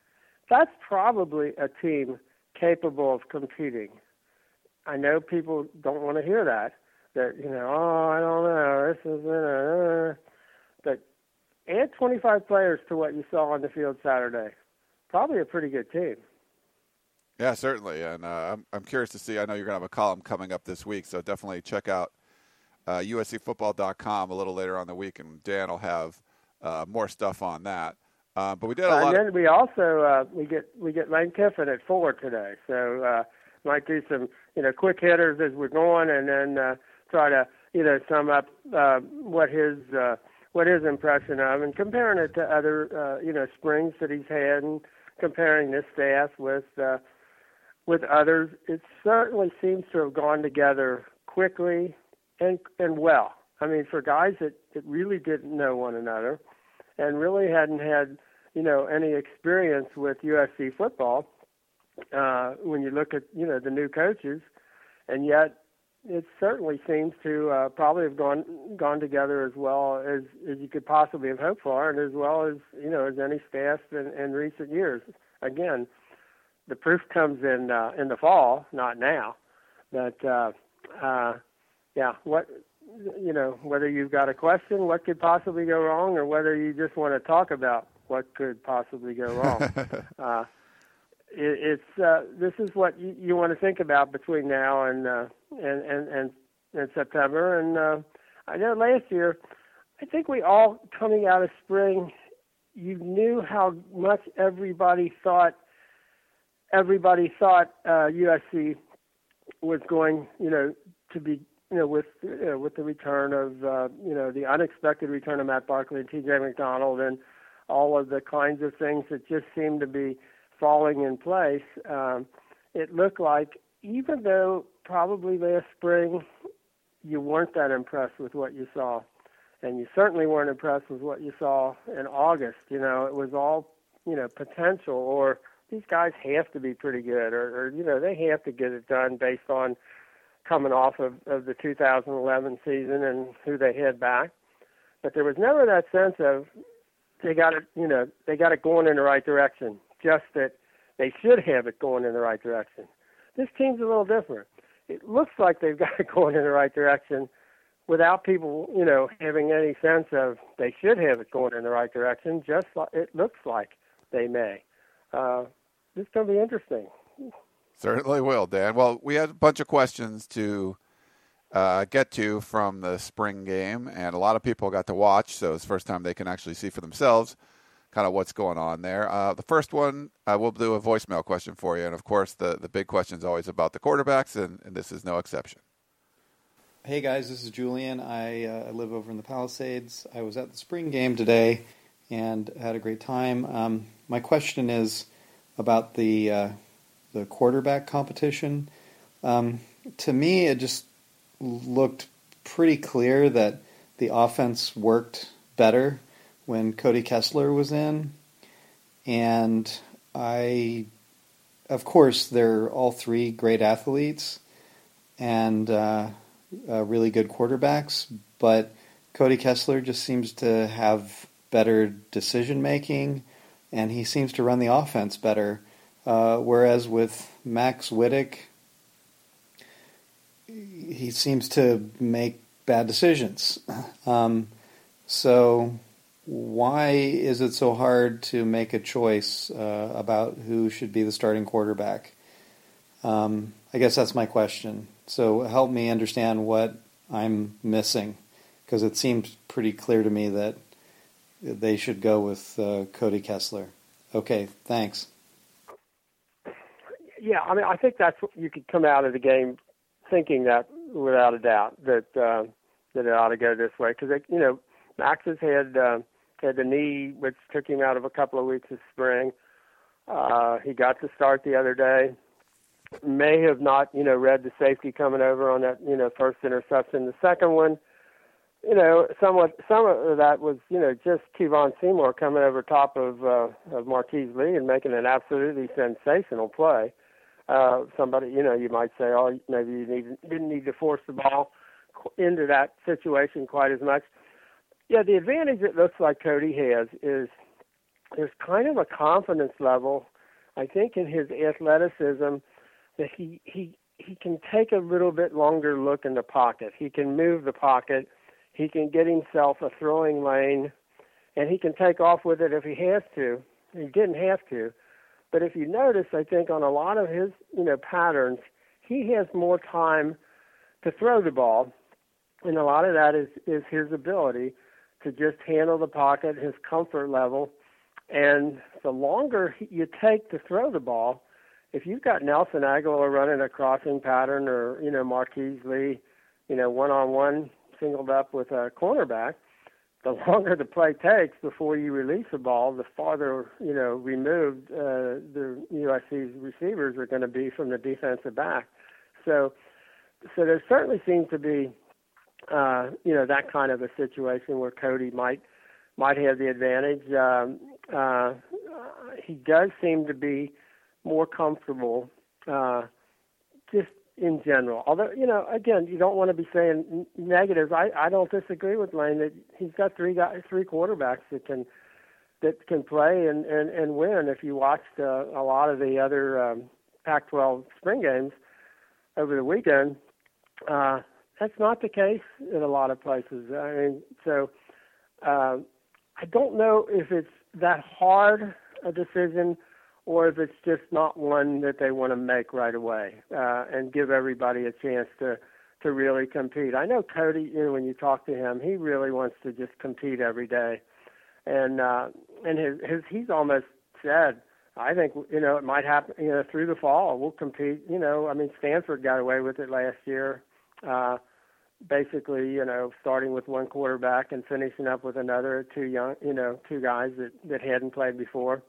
that's probably a team capable of competing. I know people don't want to hear that, that, you know, oh, I don't know, this is, uh, but add twenty-five players to what you saw on the field Saturday. Probably a pretty good team. Yeah, certainly. And uh, I'm, I'm curious to see, I know you're going to have a column coming up this week, so definitely check out uh, U S C football dot com a little later on the week, and Dan will have uh, more stuff on that. Uh, but we did a uh, lot. And then of- we also uh, we get we get Lane Kiffin at four today, so uh, might do some you know quick hitters as we're going, and then uh, try to you know sum up uh, what his uh, what his impression of, and comparing it to other uh, you know springs that he's had, and comparing this staff with uh, with others. It certainly seems to have gone together quickly and and well. I mean, for guys that, that really didn't know one another and really hadn't had, you know, any experience with U S C football, uh, when you look at, you know, the new coaches, and yet it certainly seems to uh, probably have gone gone together as well as, as you could possibly have hoped for, and as well as, you know, as any staff in, in recent years. Again, the proof comes in uh, in the fall, not now. But, uh, uh, yeah, what... you know, whether you've got a question, what could possibly go wrong, or whether you just want to talk about what could possibly go wrong. uh, it, it's uh, this is what you, you want to think about between now and uh, and, and and and September. And uh, I know last year, I think we all coming out of spring, you knew how much everybody thought everybody thought uh, U S C was going, you know, to be. You know, with you know, with the return of uh, you know the unexpected return of Matt Barkley and T J McDonald and all of the kinds of things that just seemed to be falling in place, um, it looked like even though probably last spring you weren't that impressed with what you saw, and you certainly weren't impressed with what you saw in August. You know, it was all you know potential, or these guys have to be pretty good, or, or you know they have to get it done based on coming off of, of the two thousand eleven season and who they had back. But there was never that sense of they got it, you know, they got it going in the right direction, just that they should have it going in the right direction. This team's a little different. It looks like they've got it going in the right direction without people, you know, having any sense of they should have it going in the right direction, just like it looks like they may. Uh, this is going to be interesting. Certainly will, Dan. Well, we had a bunch of questions to uh, get to from the spring game, and a lot of people got to watch, so it's the first time they can actually see for themselves kind of what's going on there. Uh, the first one, I will do a voicemail question for you, and of course the, the big question is always about the quarterbacks, and, and this is no exception. Hey guys, this is Julian. I uh, live over in the Palisades. I was at the spring game today and had a great time. Um, my question is about the... Uh, the quarterback competition. Um, to me, it just looked pretty clear that the offense worked better when Cody Kessler was in. And I, of course, they're all three great athletes and uh, uh, really good quarterbacks, but Cody Kessler just seems to have better decision-making, and he seems to run the offense better. Uh, whereas with Max Wittek, he seems to make bad decisions. Um, so why is it so hard to make a choice uh, about who should be the starting quarterback? Um, I guess that's my question. So help me understand what I'm missing, because it seems pretty clear to me that they should go with uh, Cody Kessler. Okay, thanks. Yeah, I mean, I think that's what you could come out of the game thinking that, without a doubt, that uh, that it ought to go this way, because you know Max has had uh, had the knee, which took him out of a couple of weeks of spring. Uh, he got to start the other day. May have not, you know, read the safety coming over on that, you know, first interception. The second one, you know, somewhat some of that was, you know, just Kevon Seymour coming over top of uh, of Marquise Lee and making an absolutely sensational play. Uh, somebody, you know, you might say, oh, maybe you need, didn't need to force the ball into that situation quite as much. Yeah, the advantage it looks like Cody has is there's kind of a confidence level I think in his athleticism that he he he can take a little bit longer look in the pocket. He can move the pocket. He can get himself a throwing lane, and he can take off with it if he has to. He didn't have to. But if you notice, I think on a lot of his, you know, patterns, he has more time to throw the ball, and a lot of that is, is his ability to just handle the pocket, his comfort level. And the longer you take to throw the ball, if you've got Nelson Aguilar running a crossing pattern or, you know, Marquise Lee, you know, one-on-one singled up with a cornerback, the longer the play takes before you release the ball, the farther, you know, removed uh, the U S C's receivers are going to be from the defensive back. So, so there certainly seems to be, uh, you know, that kind of a situation where Cody might might have the advantage. Um, uh, he does seem to be more comfortable, uh, just in general. Although, you know, again, you don't want to be saying negatives. I, I don't disagree with Lane that he's got three guys, three quarterbacks that can that can play and, and, and win. If you watched uh, a lot of the other um, Pac twelve spring games over the weekend, uh, that's not the case in a lot of places. I mean, so uh, I don't know if it's that hard a decision or if it's just not one that they want to make right away uh, and give everybody a chance to, to really compete. I know Cody, you know, when you talk to him, he really wants to just compete every day. And uh, and his, his he's almost said, I think, you know, it might happen, you know, through the fall. We'll compete, you know. I mean, Stanford got away with it last year, uh, basically, you know, starting with one quarterback and finishing up with another, two young, you know, two guys that, that hadn't played before.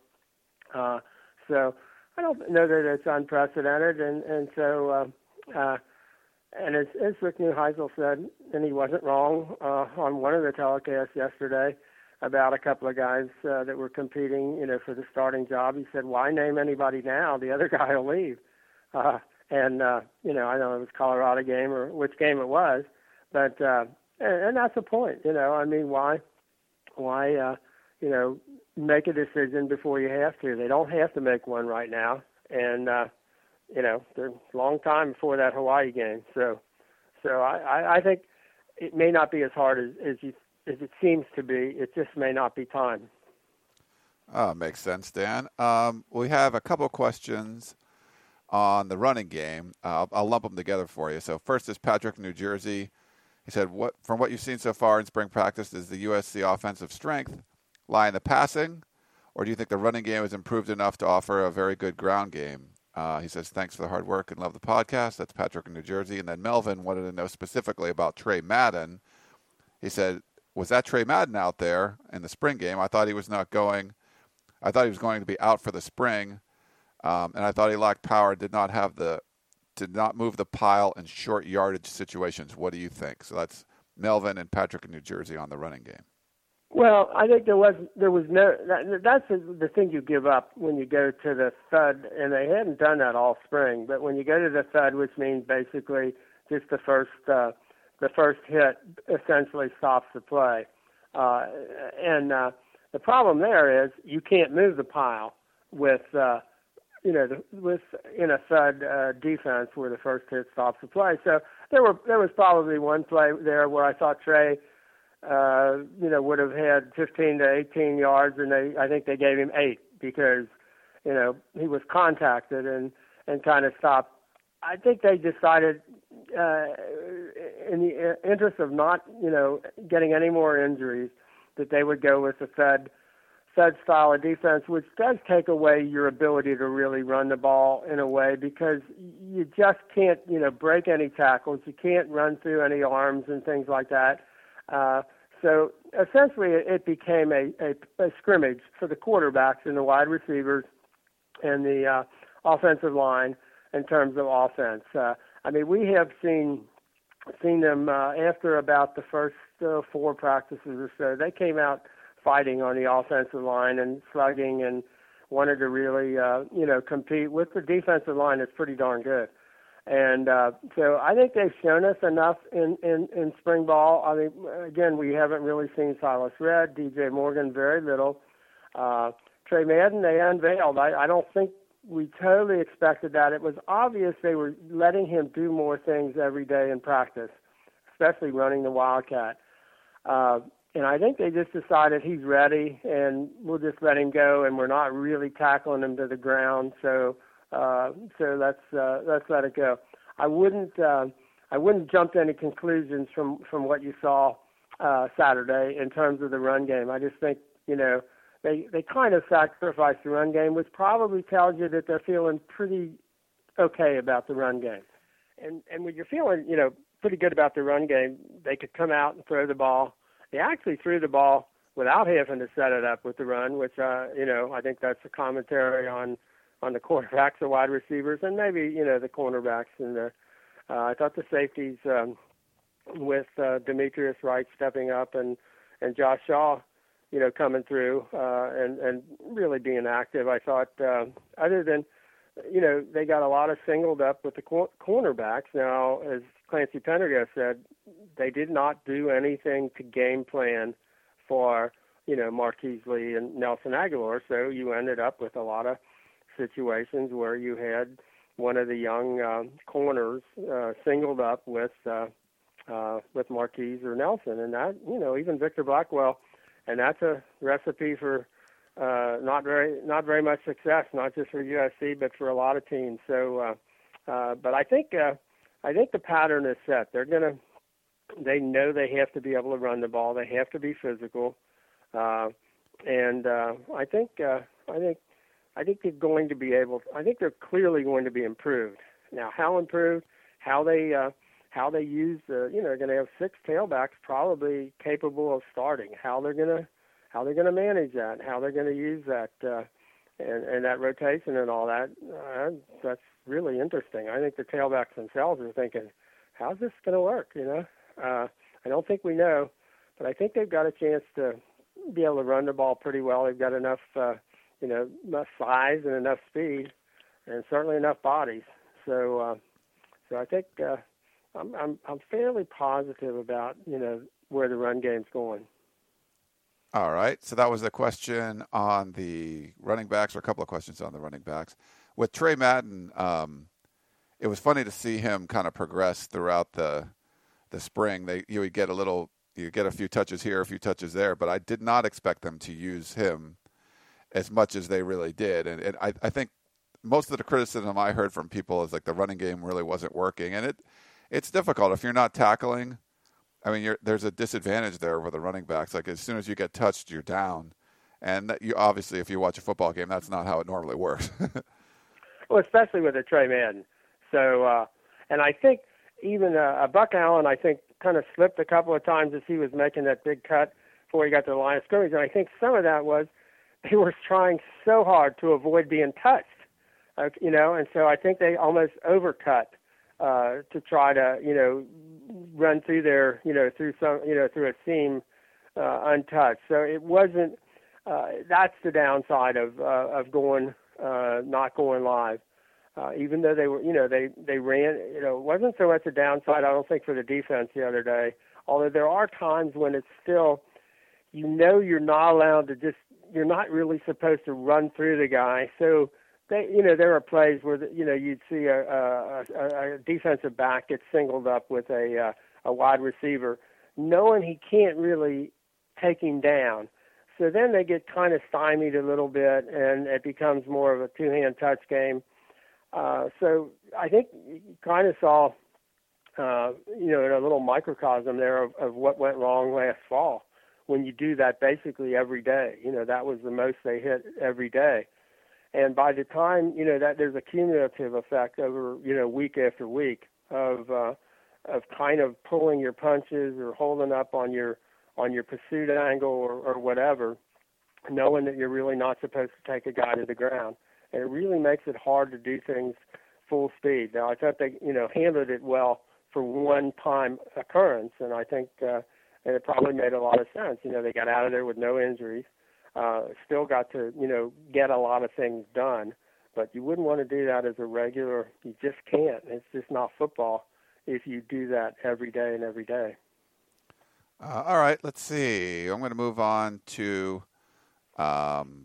Uh So I don't know that it's unprecedented, and and so uh, uh, and as, as Rick Neuheisel said, and he wasn't wrong uh, on one of the telecasts yesterday about a couple of guys uh, that were competing, you know, for the starting job. He said, "Why name anybody now? The other guy will leave." Uh, and uh, you know, I know it was Colorado game or which game it was, but uh, and, and that's the point. You know, I mean, why, why, uh, you know. make a decision before you have to. They don't have to make one right now, and uh, you know, there's a long time before that Hawaii game. So, so I, I, I think it may not be as hard as as, you, as it seems to be. It just may not be time. Oh, makes sense, Dan. Um, we have a couple of questions on the running game. Uh, I'll, I'll lump them together for you. So first is Patrick, New Jersey. He said, "What from what you've seen so far in spring practice, is the U S C offensive strength lie in the passing, or do you think the running game has improved enough to offer a very good ground game?" Uh, he says, "Thanks for the hard work and love the podcast." That's Patrick in New Jersey. And then Melvin wanted to know specifically about Trey Madden. He said, "Was that Trey Madden out there in the spring game? I thought he was not going. I thought he was going to be out for the spring, um, and I thought he lacked power. Did not have the, did not move the pile in short yardage situations. What do you think?" So that's Melvin and Patrick in New Jersey on the running game. Well, I think there was there was no that, that's the, the thing you give up when you go to the thud, and they hadn't done that all spring. But when you go to the thud, which means basically just the first uh, the first hit essentially stops the play, uh, and uh, the problem there is you can't move the pile with uh, you know the, with in a thud uh, defense where the first hit stops the play. So there were there was probably one play there where I thought Trey. Uh, you know, would have had fifteen to eighteen yards, and they, I think they gave him eight because, you know, he was contacted and, and kind of stopped. I think they decided, uh, in the interest of not, you know, getting any more injuries, that they would go with the Fed, Fed style of defense, which does take away your ability to really run the ball in a way because you just can't, you know, break any tackles. You can't run through any arms and things like that. Uh, so essentially it, it became a, a, a scrimmage for the quarterbacks and the wide receivers and the uh, offensive line in terms of offense. Uh, I mean, we have seen seen them uh, after about the first uh, four practices or so. They came out fighting on the offensive line and slugging and wanted to really, uh, you know, compete with the defensive line that's pretty darn good. And uh, so I think they've shown us enough in, in, in spring ball. I mean, again, we haven't really seen Silas Redd, D J Morgan, very little. Uh, Trey Madden, they unveiled. I, I don't think we totally expected that. It was obvious they were letting him do more things every day in practice, especially running the Wildcat. Uh, and I think they just decided he's ready, and we'll just let him go, and we're not really tackling him to the ground. So, uh, so let's uh, let's let it go. I wouldn't uh, I wouldn't jump to any conclusions from from what you saw uh, Saturday in terms of the run game. I just think you know they they kind of sacrificed the run game, which probably tells you that they're feeling pretty okay about the run game. And and when you're feeling you know pretty good about the run game, they could come out and throw the ball. They actually threw the ball without having to set it up with the run, which, uh, you know, I think that's a commentary on, on the quarterbacks, the wide receivers, and maybe, you know, the cornerbacks. And the, uh, I thought the safeties um, with uh, Demetrius Wright stepping up and, and Josh Shaw, you know, coming through uh, and, and really being active. I thought uh, other than, you know, they got a lot of singled up with the cor- cornerbacks. Now, as Clancy Pendergast said, they did not do anything to game plan for, you know, Marquise Lee and Nelson Aguilar. So you ended up with a lot of situations where you had one of the young uh, corners uh, singled up with uh, uh, with Marquise or Nelson. And that, you know, even Victor Blackwell, and that's a recipe for uh, not very not very much success, not just for U S C, but for a lot of teams. So, uh, uh, but I think uh, I think the pattern is set. They're gonna They know they have to be able to run the ball. They have to be physical, uh, and uh, I think uh, I think I think they're going to be able. I think they're clearly going to be improved. Now, how improved? How they uh, how they use the you know they're going to have six tailbacks probably capable of starting. How they're going to how they're going to manage that. How they're going to use that uh, and and that rotation and all that. Uh, that's really interesting. I think the tailbacks themselves are thinking, how's this going to work? You know. Uh, I don't think we know, but I think they've got a chance to be able to run the ball pretty well. They've got enough, uh, you know, enough size and enough speed, and certainly enough bodies. So, uh, so I think uh, I'm, I'm I'm fairly positive about you know where the run game's going. All right. So that was a question on the running backs, or a couple of questions on the running backs. With Trey Madden, um, it was funny to see him kind of progress throughout the. the spring. They you would get a little you get a few touches here, a few touches there, but I did not expect them to use him as much as they really did. And, and I, I think most of the criticism I heard from people is like the running game really wasn't working, and it it's difficult if you're not tackling. I mean, you're, there's a disadvantage there with the running backs. Like as soon as you get touched, you're down, and that you obviously if you watch a football game, that's not how it normally works. Well, especially with a Trey Madden. So, uh, and I think. Even uh, Buck Allen, I think, kind of slipped a couple of times as he was making that big cut before he got to the line of scrimmage. And I think some of that was they were trying so hard to avoid being touched, uh, you know, and so I think they almost overcut uh, to try to, you know, run through there, you know, through some, you know, through a seam uh, untouched. So it wasn't. Uh, that's the downside of uh, of going uh, not going live. Uh, even though they were, you know, they, they ran, you know, it wasn't so much a downside, I don't think, for the defense the other day. Although there are times when it's still, you know, you're not allowed to just, you're not really supposed to run through the guy. So, they, you know, there are plays where, the, you know, you'd see a, a, a, a defensive back get singled up with a, uh, a wide receiver, knowing he can't really take him down. So then they get kind of stymied a little bit, and it becomes more of a two-hand touch game. Uh, so I think you kind of saw, uh, you know, in a little microcosm there of, of what went wrong last fall when you do that basically every day. You know, that was the most they hit every day. And by the time, you know, that there's a cumulative effect over, you know, week after week of uh, of kind of pulling your punches or holding up on your on your pursuit angle or, or whatever, knowing that you're really not supposed to take a guy to the ground. And it really makes it hard to do things full speed. Now, I thought they, you know, handled it well for one-time occurrence, and I think uh, and it probably made a lot of sense. You know, they got out of there with no injuries, uh, still got to, you know, get a lot of things done. But you wouldn't want to do that as a regular. You just can't. It's just not football if you do that every day and every day. Uh, all right, let's see. I'm going to move on to um,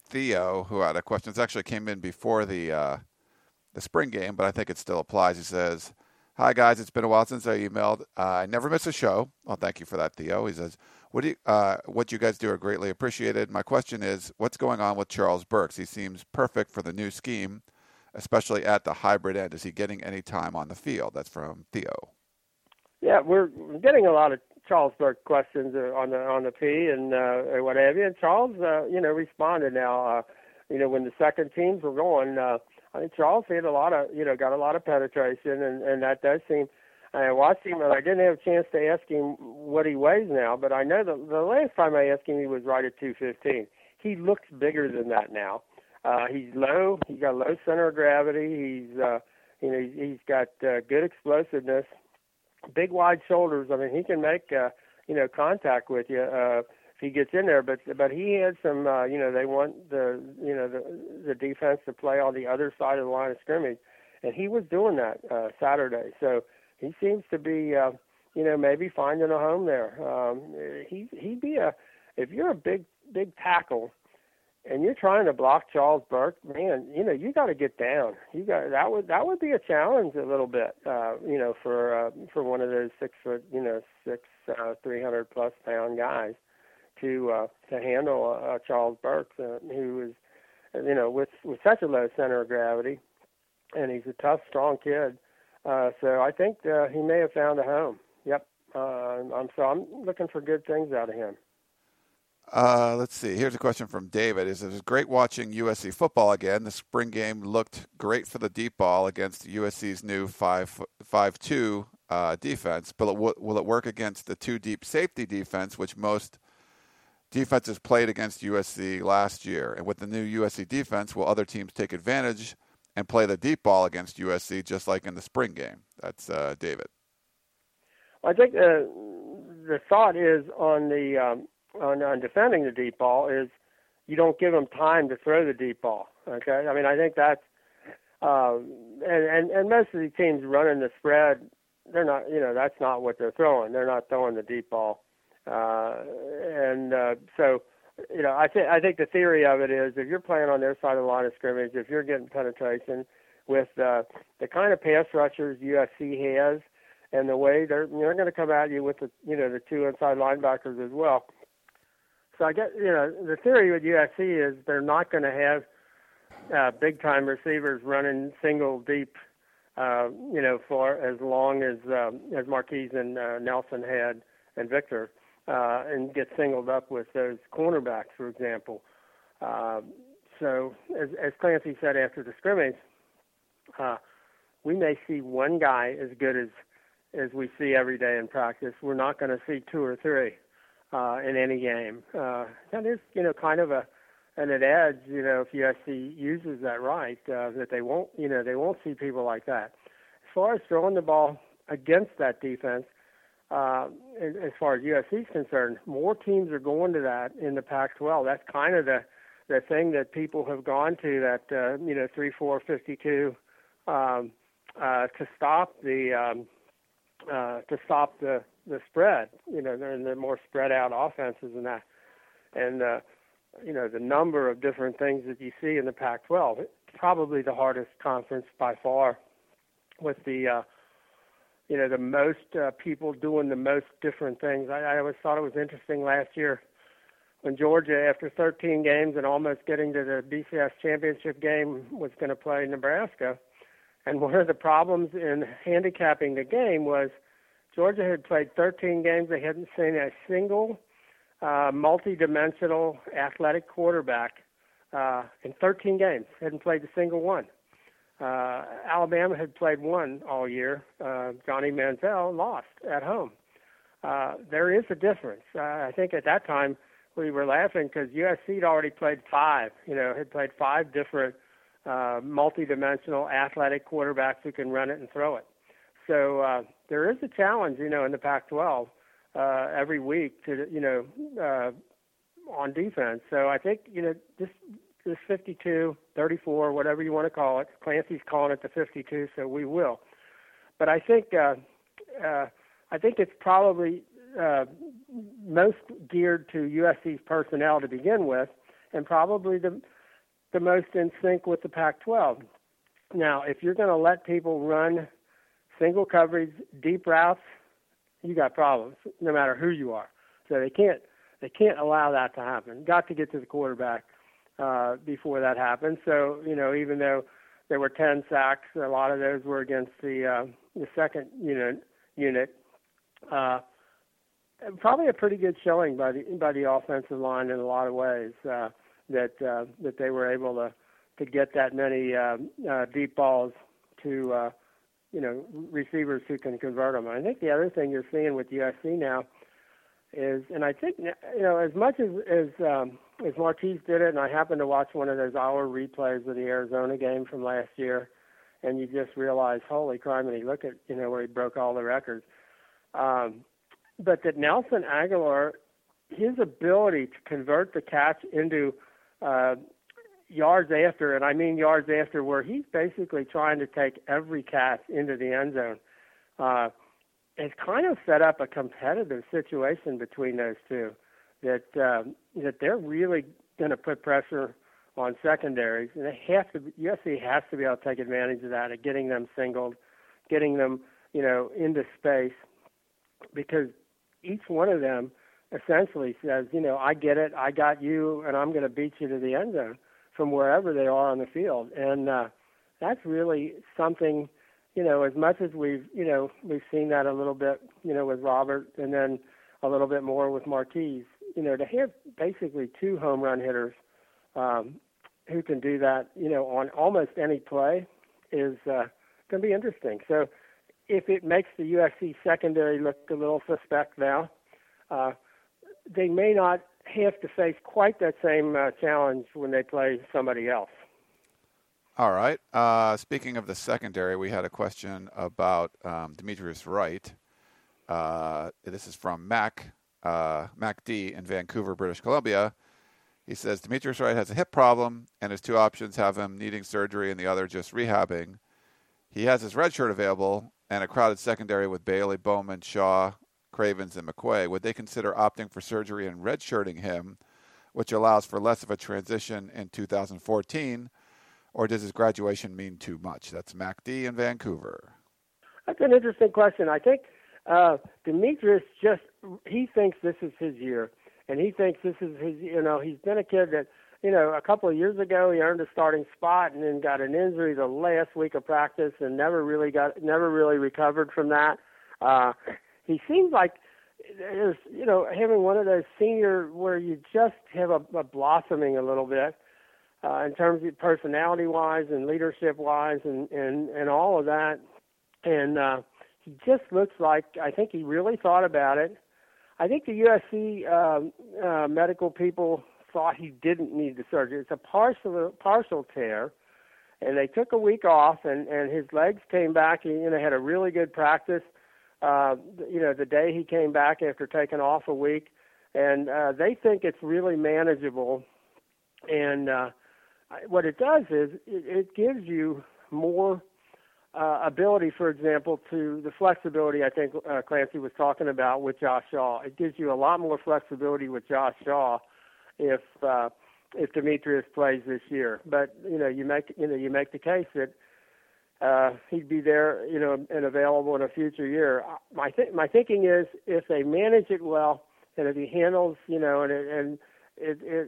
Theo, who had a question. It actually came in before the uh, the spring game, but I think it still applies. He says, "Hi guys, it's been a while since I emailed. Uh, I never miss a show. Well, thank you for that, Theo." He says, "What do you, uh, what you guys do are greatly appreciated. My question is, what's going on with Charles Burks? He seems perfect for the new scheme, especially at the hybrid end. Is he getting any time on the field?" That's from Theo. Yeah, we're getting a lot of Charles Burke questions on the on the P and uh, what have you. And Charles, uh, you know, responded now. Uh, you know, when the second teams were going, uh, I think Charles had a lot of, you know, got a lot of penetration, and, and that does seem. I watched him, and I didn't have a chance to ask him what he weighs now, but I know the the last time I asked him, he was right at two fifteen. He looks bigger than that now. Uh, he's low. He's got low center of gravity. He's, uh, you know, he's, he's got uh, good explosiveness. Big wide shoulders. I mean, he can make uh, you know contact with you uh, if he gets in there. But but he had some. Uh, you know, they want the you know the the defense to play on the other side of the line of scrimmage, and he was doing that uh, Saturday. So he seems to be uh, you know maybe finding a home there. Um, he he'd be a if you're a big big tackle and you're trying to block Charles Burke, man, you know, you got to get down. You got that would that would be a challenge a little bit, uh, you know, for uh, for one of those six foot, you know, six uh, three hundred plus pound guys to uh, to handle uh, Charles Burke, uh, who is, you know, with with such a low center of gravity, and he's a tough, strong kid. Uh, so I think uh, he may have found a home. Yep. Uh, I'm so I'm looking for good things out of him. Uh, let's see. Here's a question from David. It was great watching U S C football again. The spring game looked great for the deep ball against U S C's new five five two uh, defense, but it w- will it work against the two deep safety defense, which most defenses played against U S C last year? And with the new U S C defense, will other teams take advantage and play the deep ball against U S C just like in the spring game? That's uh, David. I think uh, the thought is on the um, On, on defending the deep ball is you don't give them time to throw the deep ball. Okay, I mean I think that's um, and, and and most of the teams running the spread, they're not you know that's not what they're throwing. They're not throwing the deep ball, uh, and uh, so you know I think I think the theory of it is if you're playing on their side of the line of scrimmage, if you're getting penetration with uh, the kind of pass rushers U S C has, and the way they're they're going to come at you with the you know the two inside linebackers as well. So I get, you know, the theory with U S C is they're not going to have uh, big-time receivers running single deep, uh, you know, for as long as um, as Marquise and uh, Nelson had and Victor, uh, and get singled up with those cornerbacks, for example. Uh, so as, as Clancy said after the scrimmage, uh, we may see one guy as good as as we see every day in practice. We're not going to see two or three. Uh, in any game. Uh, that is, you know, kind of a an edge, you know, if U S C uses that right, uh, that they won't, you know, they won't see people like that. As far as throwing the ball against that defense, uh, as, as far as U S C is concerned, more teams are going to that in the Pac twelve. That's kind of the, the thing that people have gone to, that, uh, you know, three four fifty-two um, uh, to stop the um, uh, to stop the the spread, you know, they're in the more spread out offenses and that. And, uh, you know, the number of different things that you see in the Pac twelve, it's probably the hardest conference by far with the, uh, you know, the most uh, people doing the most different things. I, I always thought it was interesting last year when Georgia, after thirteen games and almost getting to the B C S championship game, was going to play Nebraska. And one of the problems in handicapping the game was Georgia had played thirteen games. They hadn't seen a single uh, multi-dimensional athletic quarterback uh, in thirteen games. Hadn't played a single one. Uh, Alabama had played one all year. Uh, Johnny Manziel lost at home. Uh, there is a difference. Uh, I think at that time we were laughing because U S C had already played five. You know, had played five different uh, multi-dimensional athletic quarterbacks who can run it and throw it. So uh, there is a challenge, you know, in the Pac twelve uh, every week to, you know, uh, on defense. So I think, you know, this this fifty-two, thirty-four, whatever you want to call it, Clancy's calling it the fifty-two, so we will. But I think uh, uh, I think it's probably uh, most geared to U S C's personnel to begin with, and probably the the most in sync with the Pac twelve. Now, if you're going to let people run single coverage, deep routes, you got problems, no matter who you are. So they can't they can't allow that to happen. Got to get to the quarterback uh, before that happens. So, you know, even though there were ten sacks, a lot of those were against the uh, the second unit. unit. Uh, probably a pretty good showing by the by the offensive line in a lot of ways. Uh, that uh, that they were able to to get that many uh, uh, deep balls to uh, you know receivers who can convert them. I think the other thing you're seeing with U S C now is, and I think you know as much as as um, as Martese did it, and I happened to watch one of those hour replays of the Arizona game from last year, and you just realize, holy criminy, look at you know where he broke all the records. Um, but that Nelson Aguilar, his ability to convert the catch into uh, yards after, and I mean yards after, where he's basically trying to take every catch into the end zone, uh, has kind of set up a competitive situation between those two. That uh, that they're really going to put pressure on secondaries, and they have to. U S C has to be able to take advantage of that, of getting them singled, getting them, you know, into space, because each one of them essentially says, you know, I get it, I got you, and I'm going to beat you to the end zone from wherever they are on the field, and uh, that's really something. You know, as much as we've, you know, we've seen that a little bit, you know, with Robert, and then a little bit more with Martese. You know, to have basically two home run hitters um, who can do that, you know, on almost any play is uh, going to be interesting. So if it makes the U S C secondary look a little suspect now, uh, they may not have to face quite that same uh, challenge when they play somebody else. All right. Uh, speaking of the secondary, we had a question about um, Demetrius Wright. Uh, this is from Mac, uh, Mac D in Vancouver, British Columbia. He says, Demetrius Wright has a hip problem, and his two options have him needing surgery and the other just rehabbing. He has his red shirt available and a crowded secondary with Bailey, Bowman, Shaw, Cravens, and McQuay. Would they consider opting for surgery and redshirting him, which allows for less of a transition in two thousand fourteen, or does his graduation mean too much? That's Mac D in Vancouver. That's an interesting question. I think uh, Demetrius just, he thinks this is his year. And he thinks this is his, you know, he's been a kid that, you know, a couple of years ago he earned a starting spot and then got an injury the last week of practice and never really got, never really recovered from that. Uh, he seems like there's, you know, having one of those senior where you just have a, a blossoming a little bit uh, in terms of personality-wise and leadership-wise and, and, and all of that. And uh, he just looks like, I think he really thought about it. I think the U S C um, uh, medical people thought he didn't need the surgery. It's a partial partial tear, and they took a week off, and, and his legs came back. He you know had a really good practice. Uh, you know the day he came back after taking off a week, and uh, they think it's really manageable. And uh, what it does is it, it gives you more. Uh, ability, for example, to the flexibility I think uh, Clancy was talking about with Josh Shaw. It gives you a lot more flexibility with Josh Shaw if uh, if Demetrius plays this year. But you know, you make you know you make the case that uh, he'd be there, you know, and available in a future year. My th- my thinking is if they manage it well and if he handles, you know, and it, and it, it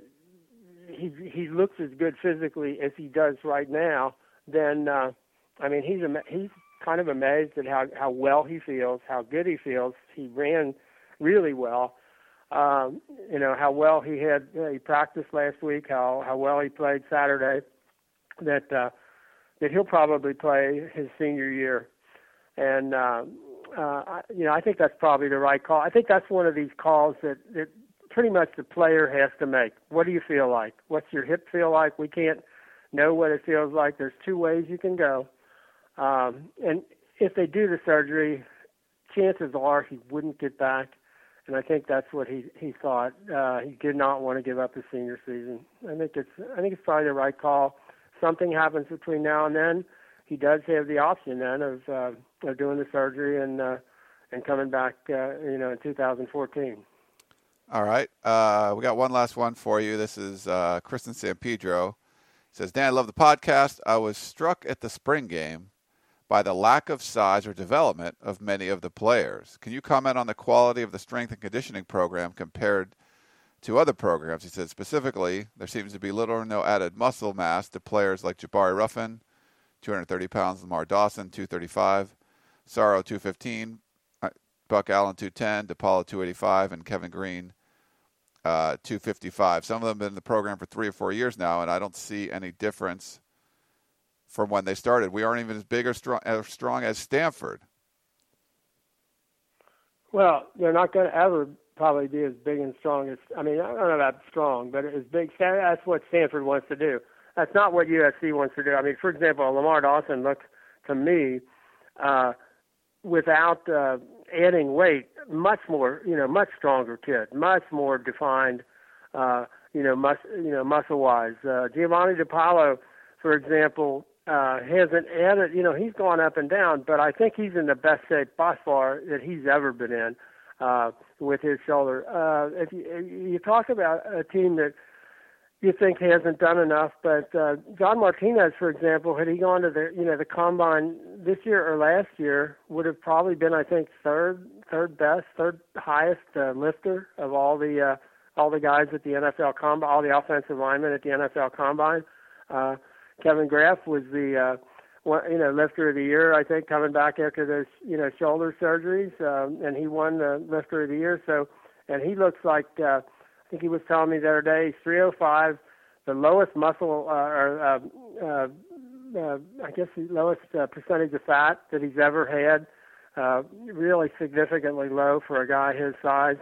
he he looks as good physically as he does right now, then. Uh, I mean, he's he's kind of amazed at how, how well he feels, how good he feels. He ran really well. Um, you know, how well he had, uh, he practiced last week, how, how well he played Saturday, that uh, that he'll probably play his senior year. And, uh, uh, you know, I think that's probably the right call. I think that's one of these calls that, that pretty much the player has to make. What do you feel like? What's your hip feel like? We can't know what it feels like. There's two ways you can go. Um, and if they do the surgery, chances are he wouldn't get back. And I think that's what he, he thought. Uh, he did not want to give up his senior season. I think it's I think it's probably the right call. Something happens between now and then. He does have the option then of, uh, of doing the surgery and uh, and coming back, uh, you know, in two thousand fourteen. All right. Uh, we got one last one for you. This is uh, Kristen San Pedro. says, Dan, I love the podcast. I was struck at the spring game by the lack of size or development of many of the players. Can you comment on the quality of the strength and conditioning program compared to other programs? He said, specifically, there seems to be little or no added muscle mass to players like Jabari Ruffin, two hundred thirty pounds, Lamar Dawson, two thirty-five, Sorrow, two fifteen, Buck Allen, two ten, DePaulo, two eighty-five, and Kevin Green, uh, two fifty-five. Some of them have been in the program for three or four years now, and I don't see any difference from when they started. We aren't even as big or strong as, strong as Stanford. Well, they're not going to ever probably be as big and strong as, I mean, I don't know about strong, but as big, that's what Stanford wants to do. That's not what U S C wants to do. I mean, for example, Lamar Dawson looked to me, uh, without uh, adding weight, much more, you know, much stronger kid, much more defined, uh, you know, mus- you know, muscle-wise. Uh, Giovanni DePaulo, for example, uh, hasn't added, you know, he's gone up and down, but I think he's in the best shape by far that he's ever been in uh, with his shoulder. Uh, if you, if you talk about a team that you think hasn't done enough, but uh, John Martinez, for example, had he gone to the, you know, the combine this year or last year, would have probably been, I think, third, third best, third highest uh, lifter of all the uh, all the guys at the N F L combine, all the offensive linemen at the N F L combine. Uh, Kevin Graff was the, uh, one, you know, lifter of the year, I think, coming back after those, you know, shoulder surgeries, um, and he won the lifter of the year. So, and he looks like. Uh, I think he was telling me the other day, he's three oh five, the lowest muscle, uh, or uh, uh, uh, I guess the lowest uh, percentage of fat that he's ever had, uh, really significantly low for a guy his size.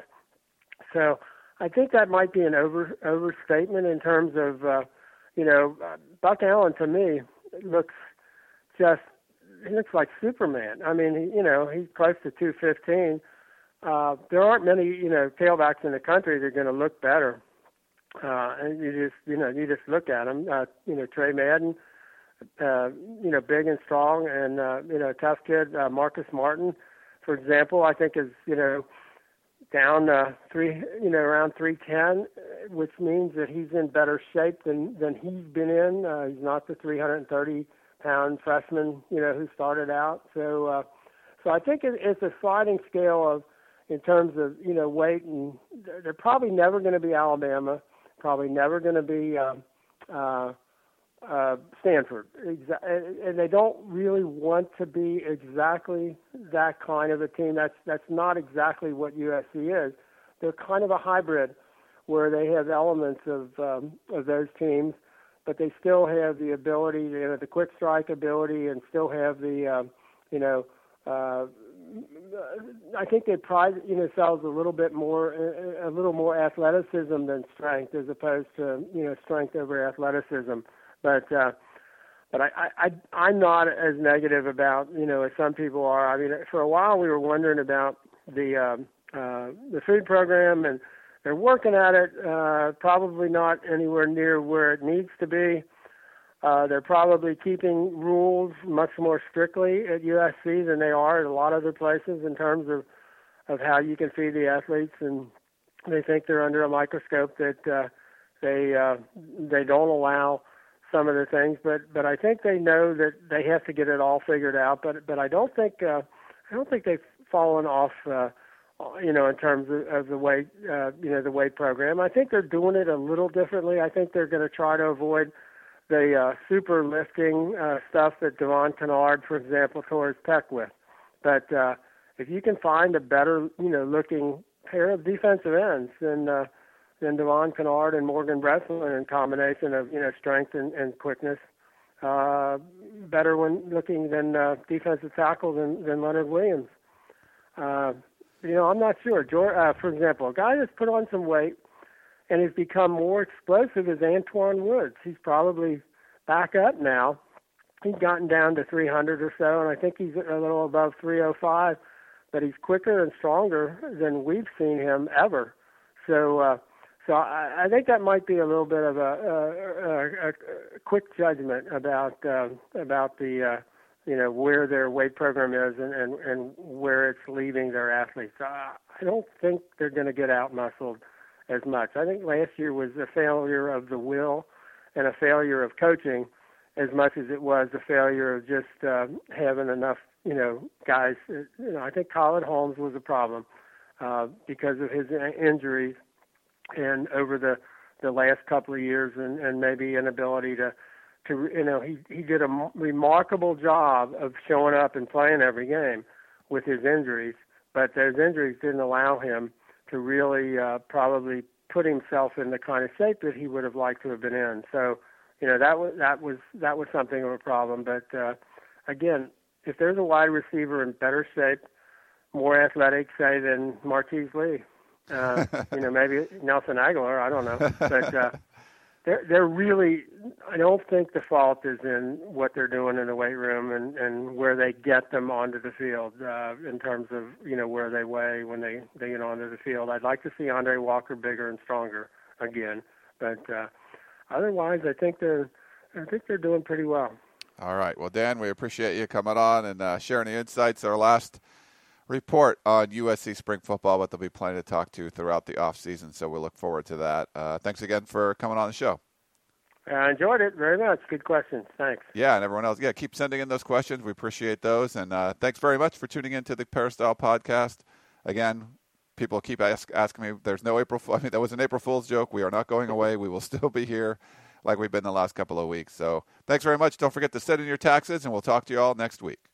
So I think that might be an over overstatement in terms of, uh, you know, Buck Allen to me looks just, he looks like Superman. I mean, he, you know, he's close to two fifteen. Uh, there aren't many, you know, tailbacks in the country that are going to look better. Uh, and you just, you know, you just look at them. Uh, you know, Trey Madden, uh, you know, big and strong, and uh, you know, tough kid. Uh, Marcus Martin, for example, I think is, you know, down uh, three, you know, around three ten, which means that he's in better shape than than he's been in. Uh, he's not the three hundred thirty pound freshman, you know, who started out. So, uh, so I think it, it's a sliding scale of. In terms of, you know, weight, and they're probably never going to be Alabama, probably never going to be uh, uh, uh, Stanford, Exa- and they don't really want to be exactly that kind of a team. That's that's not exactly what U S C is. They're kind of a hybrid, where they have elements of um, of those teams, but they still have the ability, you know, the quick strike ability, and still have the, uh, you know. Uh, I think they pride you know, themselves a little bit more, a little more athleticism than strength, as opposed to, you know, strength over athleticism. But uh, but I, I I'm not as negative about, you know, as some people are. I mean, for a while we were wondering about the um, uh, the food program, and they're working at it. Uh, probably not anywhere near where it needs to be. Uh, they're probably keeping rules much more strictly at U S C than they are at a lot of other places in terms of, of how you can feed the athletes, and they think they're under a microscope that uh, they uh, they don't allow some of the things. But but I think they know that they have to get it all figured out. But but I don't think uh, I don't think they've fallen off. Uh, you know, in terms of, of the weight, uh, you know, the weight program. I think they're doing it a little differently. I think they're going to try to avoid the uh, super lifting uh, stuff that Devon Kennard, for example, tore his pec with. But uh, if you can find a better, you know, looking pair of defensive ends than uh, than Devon Kennard and Morgan Breslin in combination of, you know, strength and, and quickness, uh, better when looking than uh, defensive tackle than, than Leonard Williams. Uh, you know, I'm not sure. George, uh, for example, a guy that's put on some weight and has become more explosive is Antoine Woods. He's probably back up now. He's gotten down to three hundred or so, and I think he's a little above three oh five, but he's quicker and stronger than we've seen him ever. So uh, so I, I think that might be a little bit of a, a, a, a quick judgment about uh, about the, uh, you know, where their weight program is and, and, and where it's leaving their athletes. Uh, I don't think they're going to get out-muscled as much. I think last year was a failure of the will and a failure of coaching as much as it was a failure of just uh, having enough, you know, guys. You know, I think Colin Holmes was a problem uh, because of his injuries and over the, the last couple of years, and, and maybe inability to, to, you know, he, he did a m- remarkable job of showing up and playing every game with his injuries, but those injuries didn't allow him to really uh, probably put himself in the kind of shape that he would have liked to have been in. So, you know, that was that was that was something of a problem. But uh, again, if there's a wide receiver in better shape, more athletic, say, than Marquise Lee, uh, you know, maybe Nelson Aguilar, I don't know, but uh, they're they're really. I don't think the fault is in what they're doing in the weight room and, and where they get them onto the field uh, in terms of, you know, where they weigh when they, they get onto the field. I'd like to see Andre Walker bigger and stronger again, but uh, otherwise, I think they're I think they're doing pretty well. All right. Well, Dan, we appreciate you coming on and uh, sharing the insights. Our last report on U S C spring football, but there'll be plenty to talk to throughout the off season, so we look forward to that. Uh, thanks again for coming on the show. I enjoyed it very much. Good questions. Thanks. Yeah, and everyone else, yeah, keep sending in those questions. We appreciate those. And uh, thanks very much for tuning in to the Peristyle Podcast. Again, people keep ask, asking me, there's no April Fool. I mean, that was an April Fool's joke. We are not going away. We will still be here like we've been the last couple of weeks. So thanks very much. Don't forget to send in your taxes, and we'll talk to you all next week.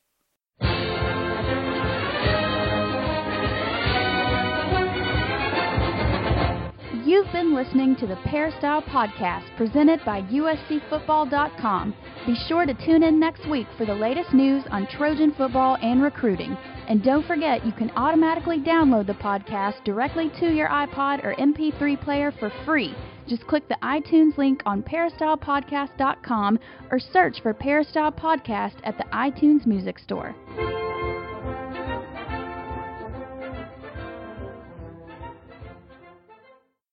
You've been listening to the Peristyle Podcast presented by U S C Football dot com. Be sure to tune in next week for the latest news on Trojan football and recruiting. And don't forget, you can automatically download the podcast directly to your iPod or M P three player for free. Just click the iTunes link on Peristyle Podcast dot com or search for Peristyle Podcast at the iTunes Music Store.